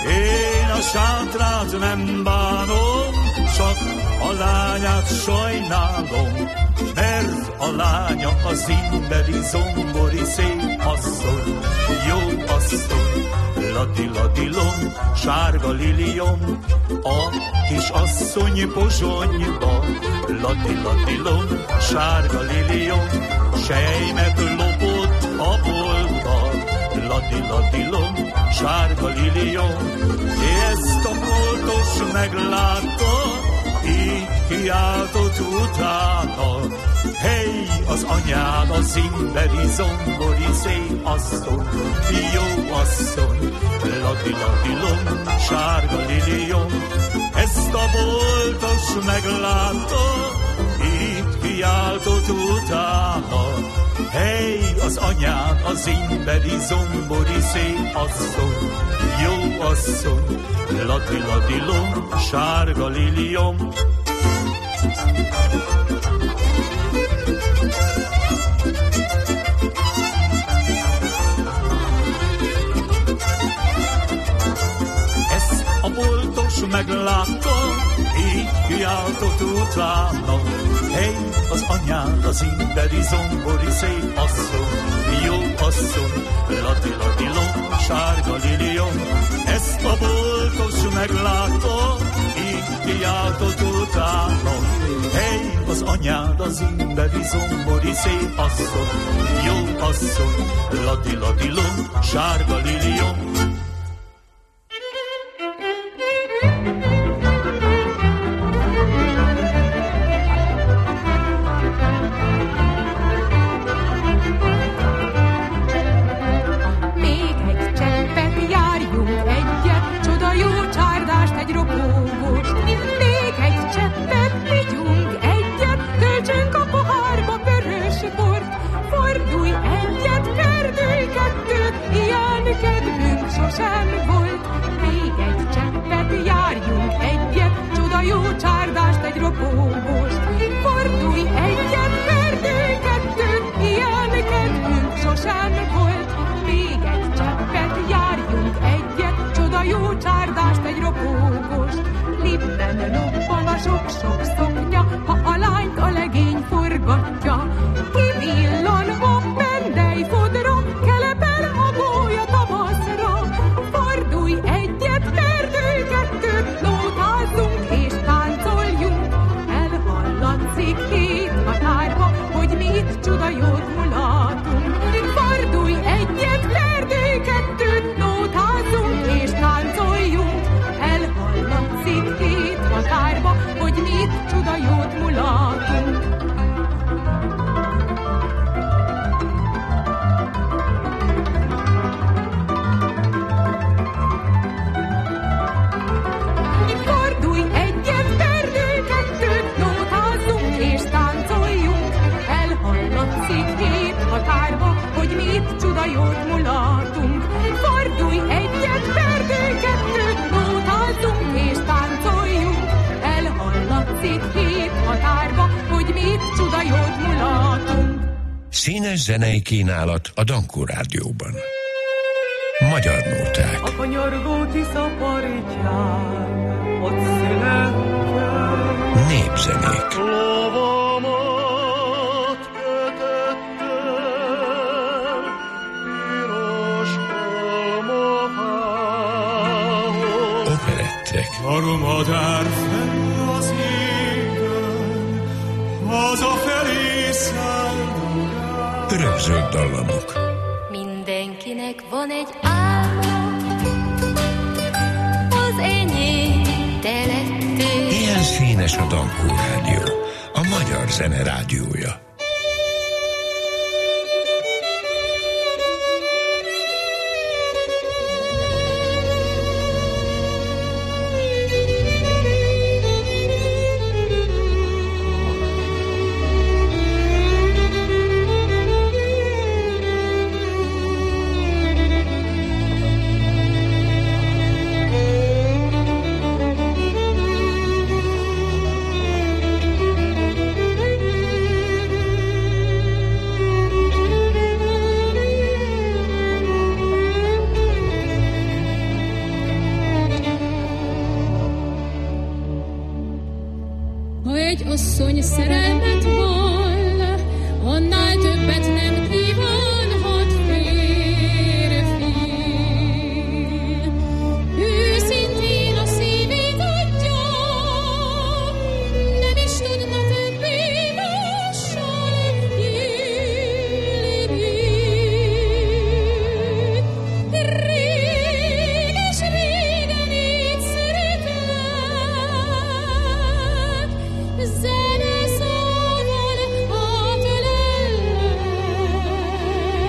Én a sátrát nem bánom, csak a lányát sajnálom, mert a lánya az imberi zombori szép asszony, jó asszony, ladi-ladi-lom, sárga liliom. A kis asszony pozsonyba, ladi-ladi-lom, sárga liliom, sejmet lopott a boltba, ladi-ladi-lom, sárga liliom. Ezt a boltos meglátta, így kiáltott utána, hey, az anyád az imberi zombori szép asszony, jó asszony, ladi-ladi-lom, sárga liliom. Ezt a boltos meglátta, így kiáltott utána. Hey, az anyád, az imberi zombori szép asszony, jó asszony, lati-lati-lom, sárga liliom. Ezt a boltos meglátta, így kiáltott utána. Hey, az anyád, az imberi zombori szép asszony, jó asszony, lati-lati-lom, sárga liliom. Ezt a boltos meglátta, így kiáltott utána. Hey, az anyád, az imberi zombori szép asszony, jó asszony, lati-lati-lom, sárga liliom. Színes zenei kínálat a Dankó Rádióban. Magyar nóták. A kanyargó Tisza partján ott születtem. Népzenék. Lovamat kötöttem piros almafához. Operettek. Harmadár fenn az égen, hazafelé száll. Örökzöld dallamok. Mindenkinek van egy álma, az enyém te lettél. Ilyen színes a Dankó Rádió, a magyar zene rádiója. asszony szerelmet vall, annál többet nem kívánhat férfi. Őszintén a szívét adja, nem is tudna többé mással élni. Rég és régen így szeretlek, zene szával átölellek.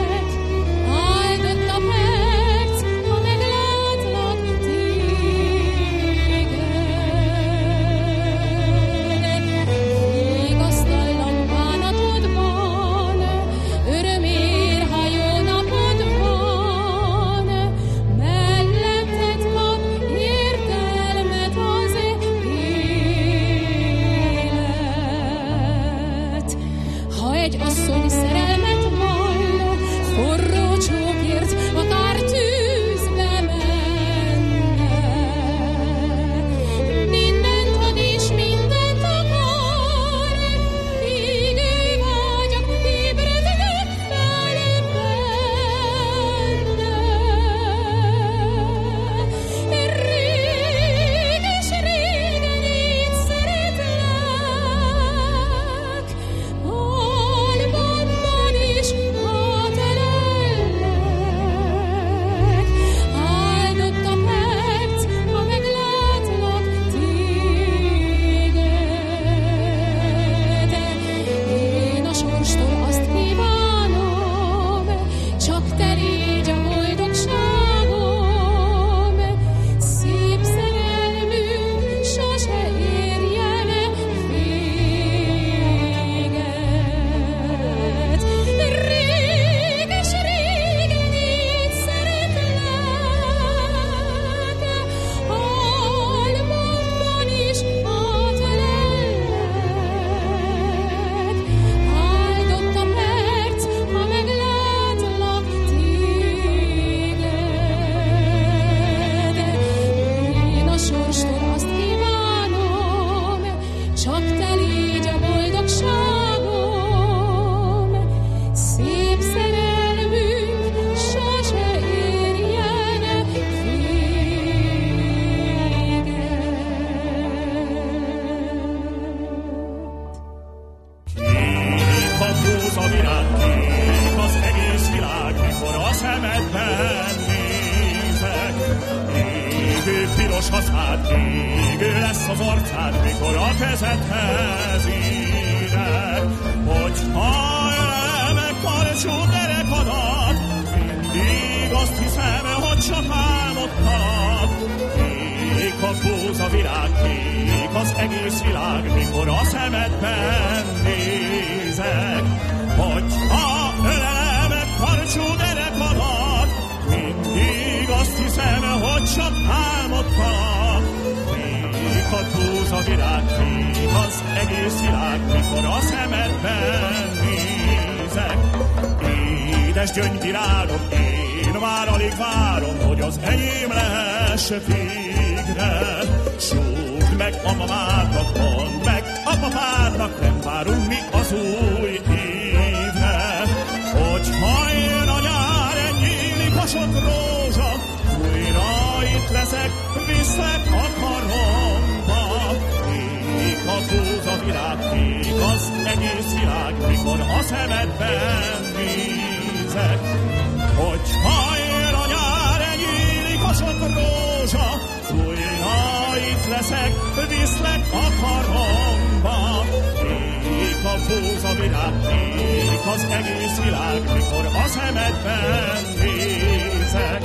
égő piros haszád, égő lesz az arcád, mikor a kezedhez érek. Hogyha ölelem karcsú derekadat, mindig azt hiszem, hogy csak álmodtalak. Kék a búza virág, kék az egész világ, mikor a szemedben nézek. Hogyha ölelem karcsú derekadat, mindig azt hiszem, hogy csak álmodtalak. Kék a búza virág, kék az egész világ, mikor a szemedben nézek. Édes gyöngyvirágom, én már alig várom, hogy az enyém lehess végre. Súgd meg a mamádnak, mondd meg a papádnak, nem várunk mi az új évre. Hogyha jön a nyár, nyílik a sok rózsa, újra itt leszek, viszlek a karomba. Kék a búza virág, kék az egész világ, mikor a szemedben nézek. Hogyha jön a nyár, nyílik a sok rózsa, újra itt leszek, viszlek a karomba. Kék a búza virág, kék az egész világ, mikor a szemedben nézek.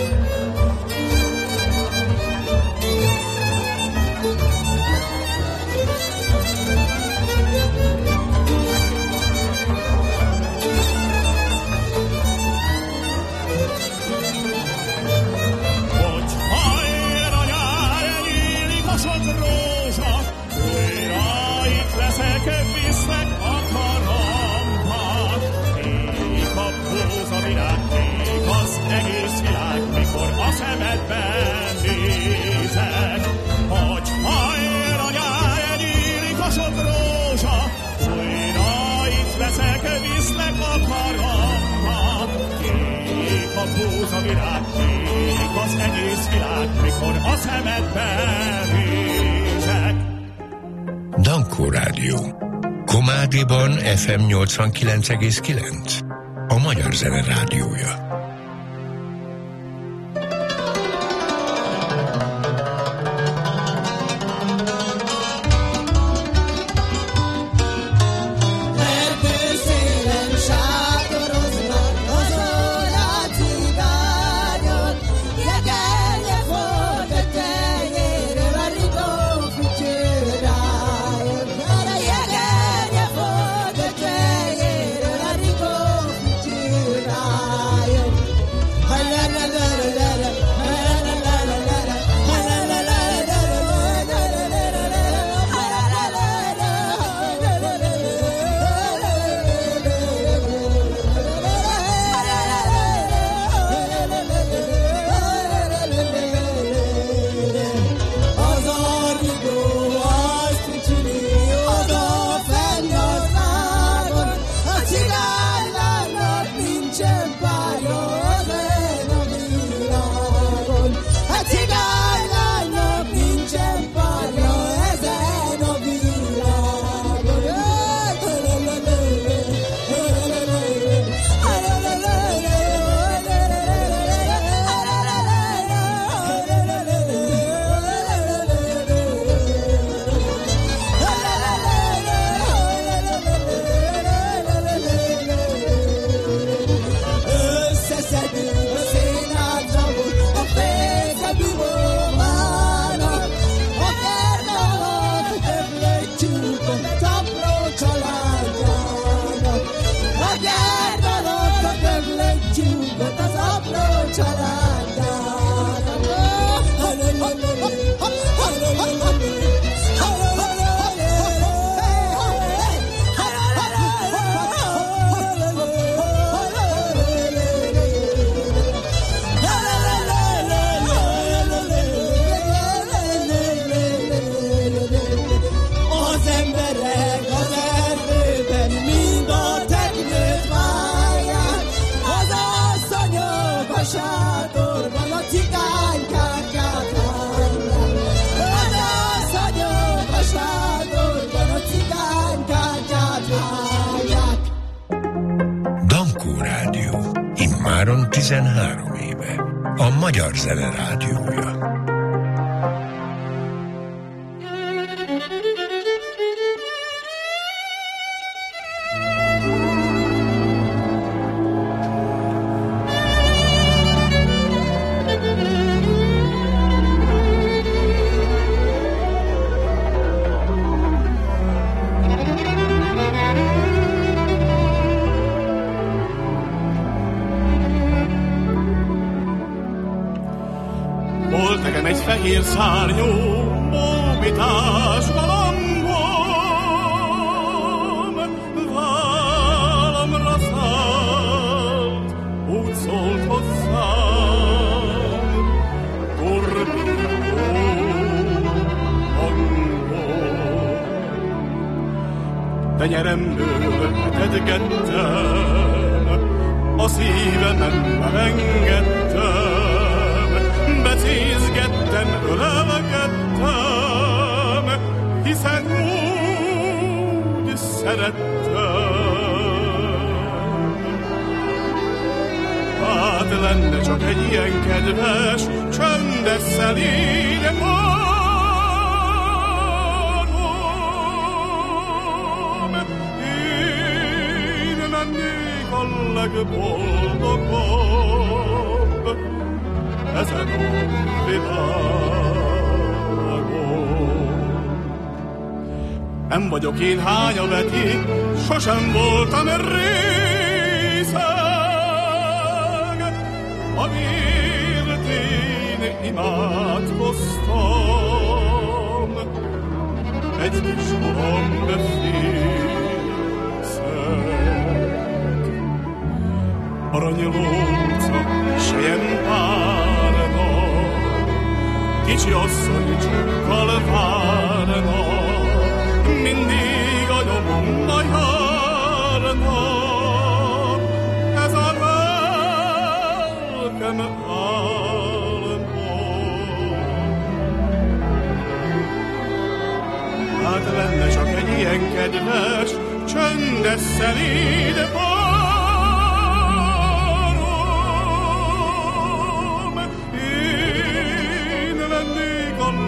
Viszlek a karomba. Kék a búza virág, kék az egész világ, mikor a szemedben nézek. Hogy hajr a nyár, nyílik a sok rózsa, újra itt leszek, viszlek a karomba. Kék a búza virág, kék az egész világ, mikor a szemedben nézek. Dankó Rádió. Komádiban ef em nyolcvankilenc egész kilenc. A Magyar Zene Rádiója. tizenhárom éve. A Magyar Zene Rádiója. szárnyú bóbitás galambom, vállamra szállt, úgy szólt hozzám, turbuló hangom. Tenyeremből etedgettem, a szívemen merengedtem, becézgettem, ölelgettem, hiszen úgy szerettem. Hát lenne csak egy ilyen kedves, csöndes, szelíd párom, én lennék a legboldogabb ezen a világon. Nem vagyok én hányaveti, sosem voltam részeg, amiért én imádkoztam, egy kis hangfészek. Aranylóca, selyempárna, kicsi asszony csukkal várna, mindig a nyomomba járna, ez a lelkem álma. Hát lenne csak egy ilyen kedves, csöndes, szelíd párom, én lennék a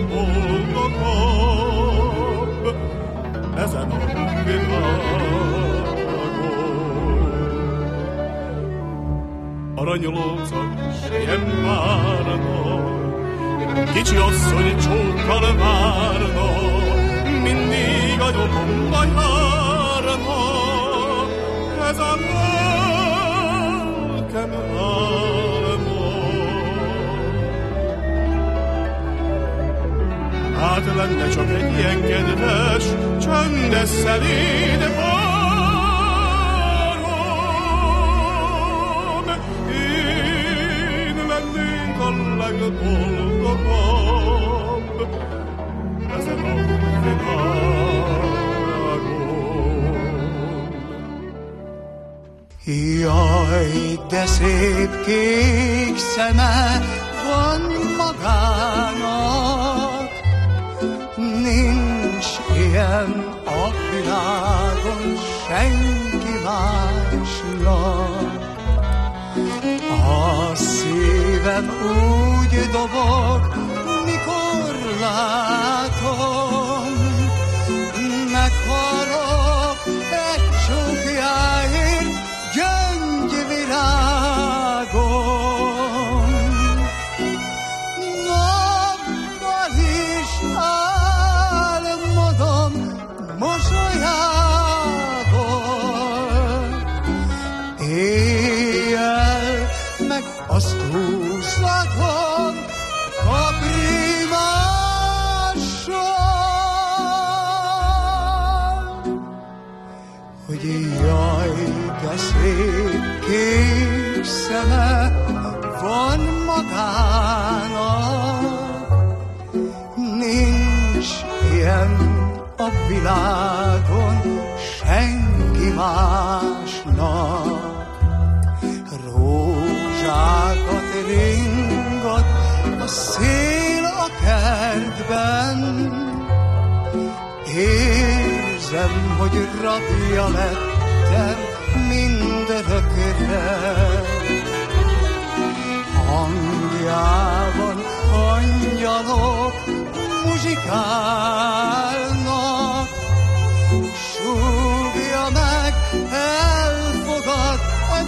legboldogabb ezen a világon. Aranylóca, selyempárna, kicsi asszony csókkal várna, mindig a nyomomba járna, ez a lelkem álma. Hát lenne csak egy ilyen kedves, csöndes, szelíd párom, én lennénk a legboldogabb ezen a világon. Jaj, de szép kék szeme van magának, nincs ilyen a világon senki másnak. A szívem úgy dobog, mikor látom, meghalok egy csókjáért gyöngyvirágon. Nappal is álmodom mosolyából, éjjel meg azt húzlatom kaprimással, hogy jaj, de szép kék szeme van magának, nincs ilyen a világon senki másnak. Rózsákat ringat a szél a kertben, érzem, hogy rabja lettem mindörökre. Hangjában angyalok muzsikálnak, súgja meg, elfogad egy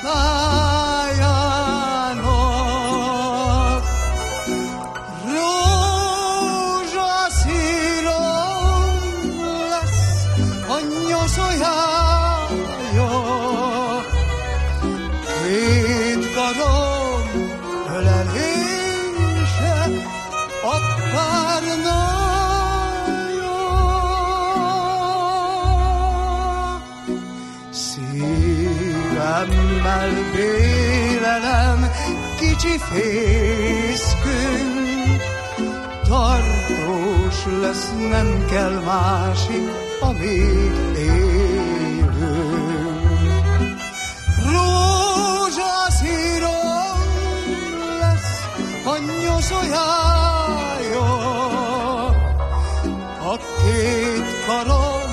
babájának. Rózsaszírom lesz a nyoszoljája, két karom ölelése a párnája. Szívemmel vélelem kicsi fészkünk, tartós lesz, nem kell másik, amíg élünk. Rózsaszírom lesz a nyoszójája, a két karom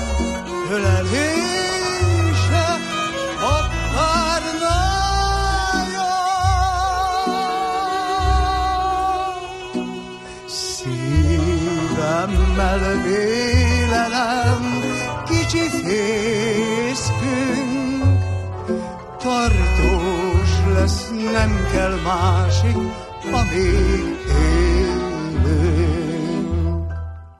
ölelése a párnája. Szívemmel vélelem kicsi fészkünk, tartós lesz, nem kell másik, amíg élünk.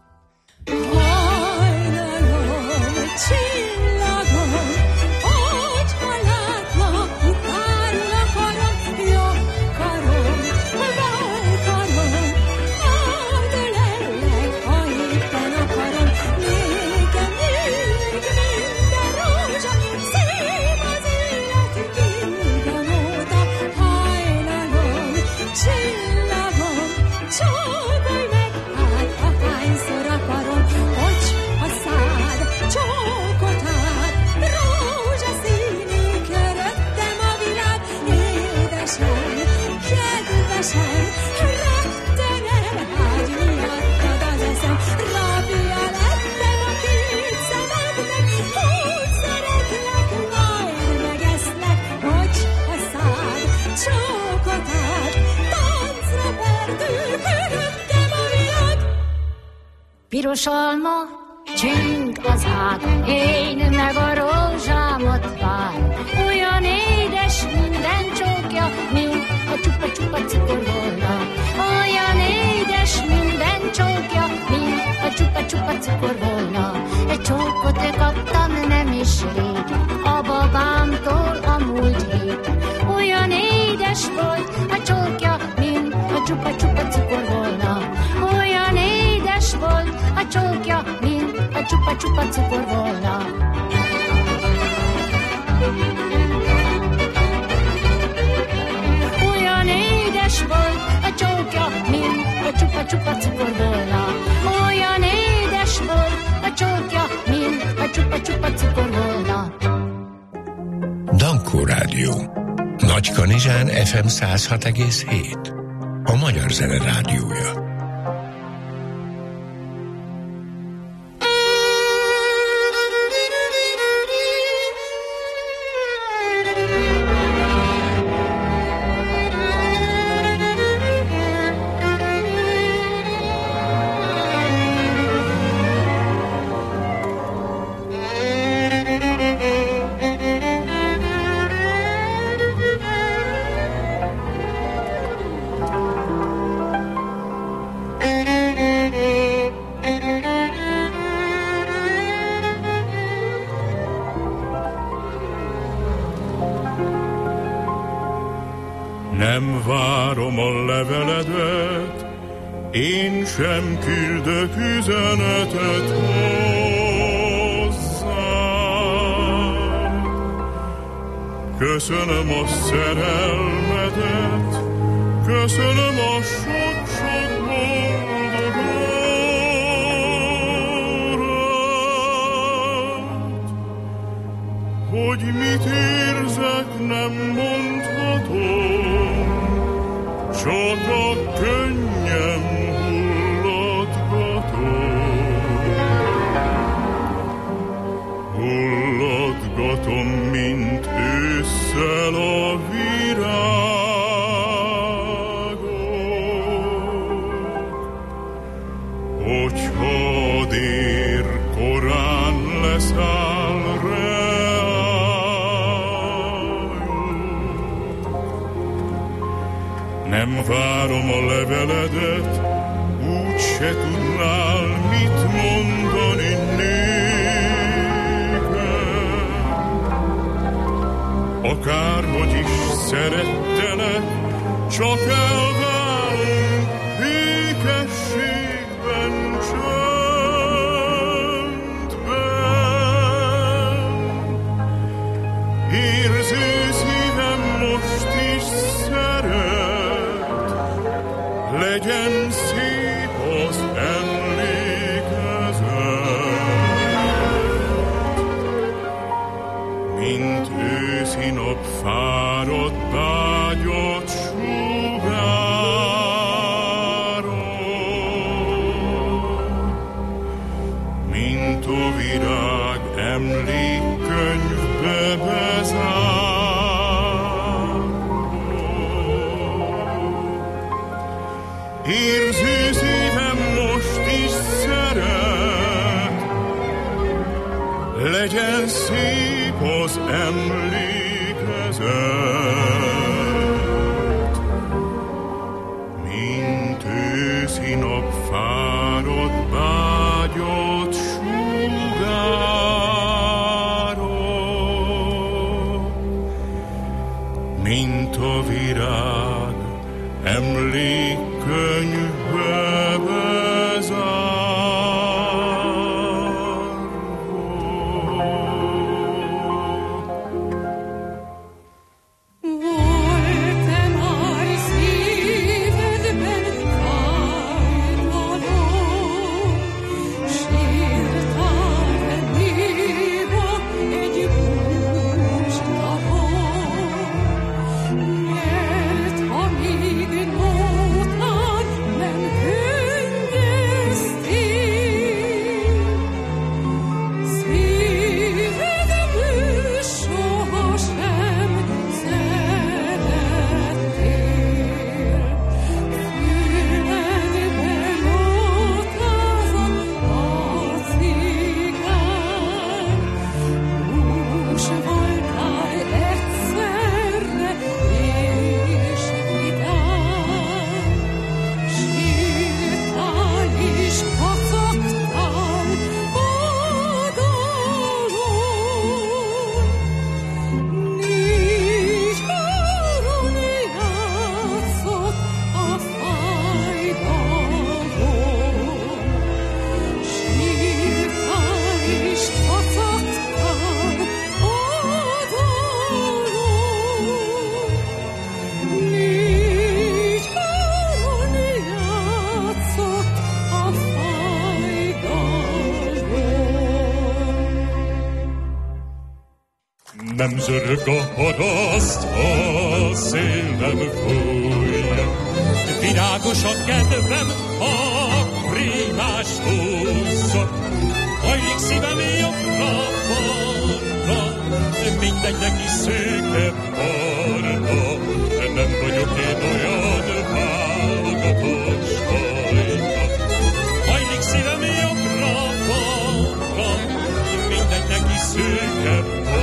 Hajnalom, csillagom, hogyha látlak, utálul a karom, jobb karom, bal karom, majd ölellek, ha éppen akarom. Nékem így minden rózsa, szép az élet, vígan óta. Hajnalom, csillagom, csókolj meg, hát ha hányszor akarom, hogy a szád csókot át, rózsaszínű köröttem a világ. Édesen, kedvesen, rögtön elvágy miattad az eszem. Rabja lettem a két szemednek, úgy szeretlek, majd megeszlek, hogy a szád csókot át, táncra perdül köröttem a világ. Piros alma, csüng az ág, én meg a rózsámat vár. Olyan édes minden csókja, mint a csupa-csupa cukor volna. Olyan édes minden csókja, mint a csupa-csupa cukor volna. Egy csókot kaptam nem is rég, a babámtól a múlt héten. Olyan édes volt a csókja, mint a csupa-csupa cukor volna. Olyan édes volt a csókja, mint a csupa-csupa cukor volna. Olyan édes volt a csókja, mint a csupa-csupa cukor volna. Olyan édes volt a csókja, mint a csupa-csupa cukor volna. Dankó Rádió. Nagykanizsán ef em száz hat egész hét. A Magyar Zene Rádiója. Nem várom a leveledet, én sem küldök üzenetet hozzád. Köszönöm a szerelmedet, köszönöm a sok-sok boldog órát. Hogy mit érzek, nem mondhatom, csak a könnyem hullatgatom. Hullatgatom, mint ősszel a virágok. Hogyha dér korán leszáll nem várom a leveledet, úgy se tudnál mit mondani nékem. Akárhogy is szerettelek, csak elválunk békesség a virág emlékkönyvbe bezár. Érző szívem most is szeret, legyen szép az emlékezet, mint őszi nap fáradt bágyat sugárol, mint a virág emlékkönyvbe bezár. Nem zörög a haraszt, a szél nem fúj. Virágos a kedvem, a prímás húzza. Hajlik szívem jobbra-balra, mindegy neki szőke barna. Nem vagyok én olyan válogatos fajta. Hajlik szívem jobbra-balra, mindegy neki szőke barna.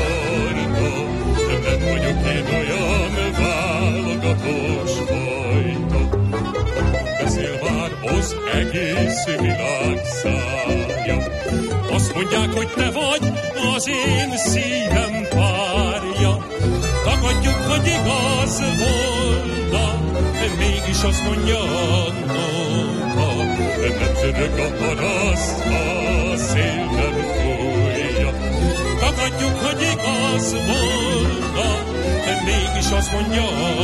Nem vagyok én olyan válogatós fajta. Beszél már az egész világ szája. Azt mondják, hogy te vagy az én szívem párja. Tagadjuk, hogy igaz volna, mégis azt mondja Anna. Nem zörög a paraszt, a szél nem fújja. Tagadjuk, hogy igaz volna, mégis azt mondja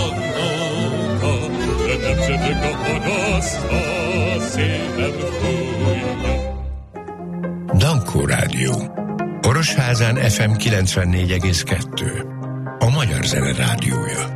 Anna. Nem zörög a paraszt, a szél nem fújja. Dankó Rádió. Orosházán ef em kilencvennégy egész kettő. A Magyar Zene Rádiója.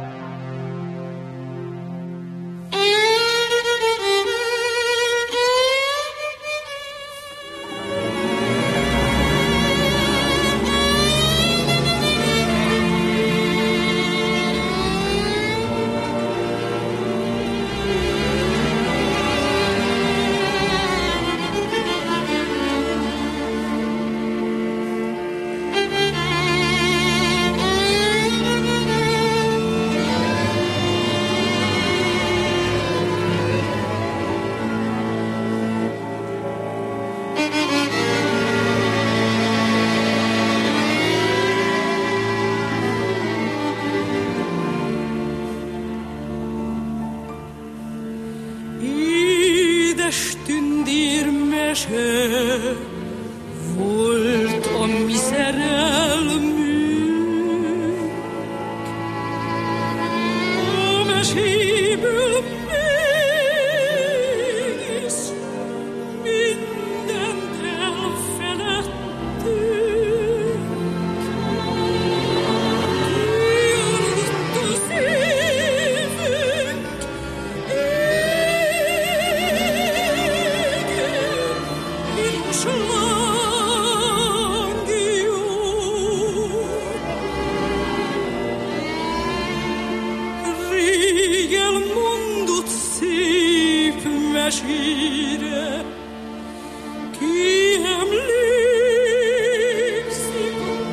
Volt a mi szerelmünk, a meséből mész, mindent elfeledtünk. Kialudt a szívünk, égen, piros lány. mire, ki emlékszik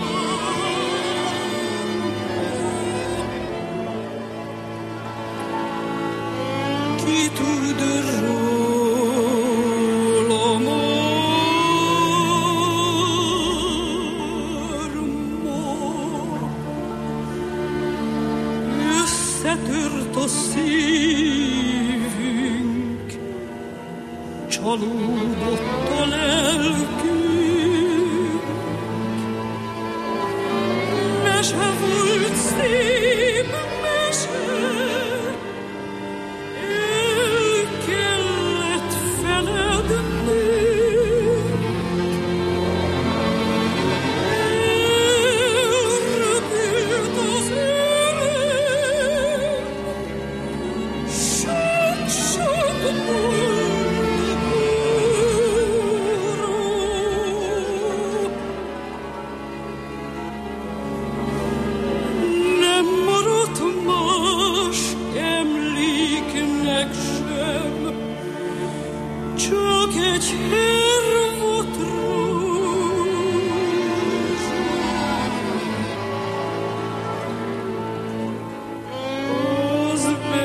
már, ki tud róla már ma. Összetört a szívünk, csalódott a lelkünk. Mese volt szép, mese, el kellett felednünk. Elröpült az öreg, sok-sok boldog óra. Nem maradt más emléknek sem, csak egy hervadt rózsa. Az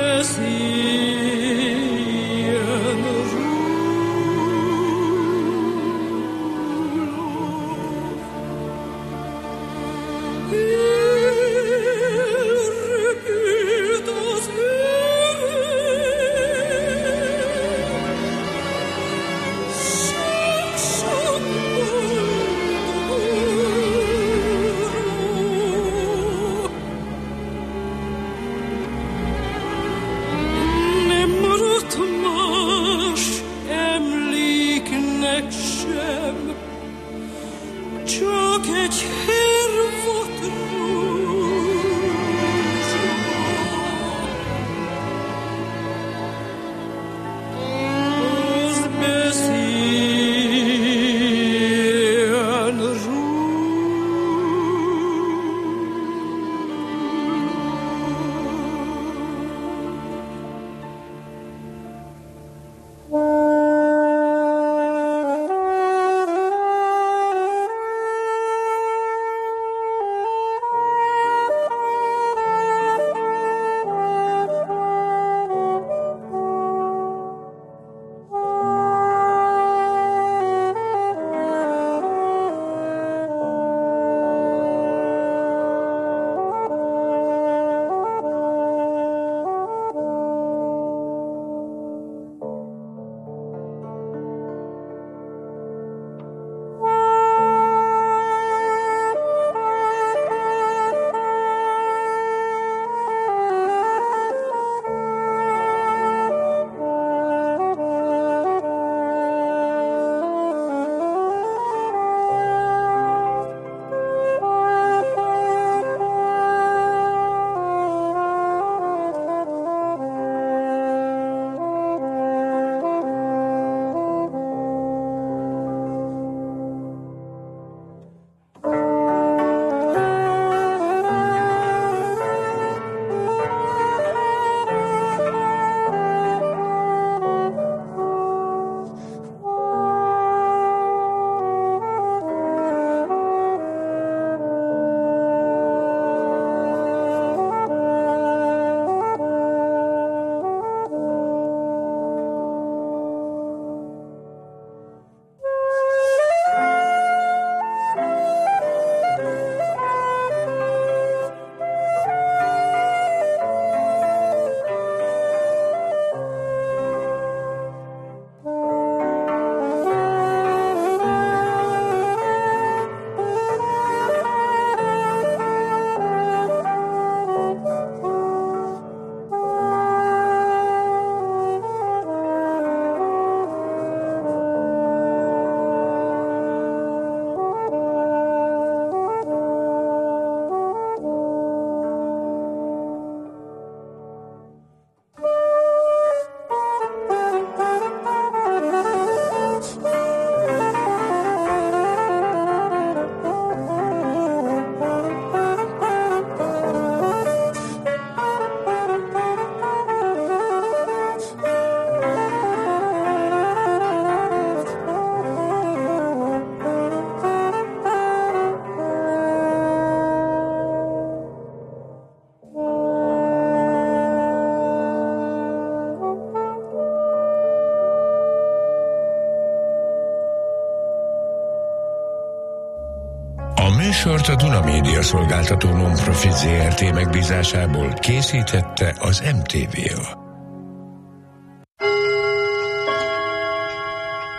beszéljen róla. Elröpült az öreg, sok-sok boldog óra. Nem maradt más emléknek sem, csak egy hervadt rózsa. Az beszéljen róla. műsort a Duna Média Szolgáltató Non-Profit Zé Er Té megbízásából készítette az em té vé á.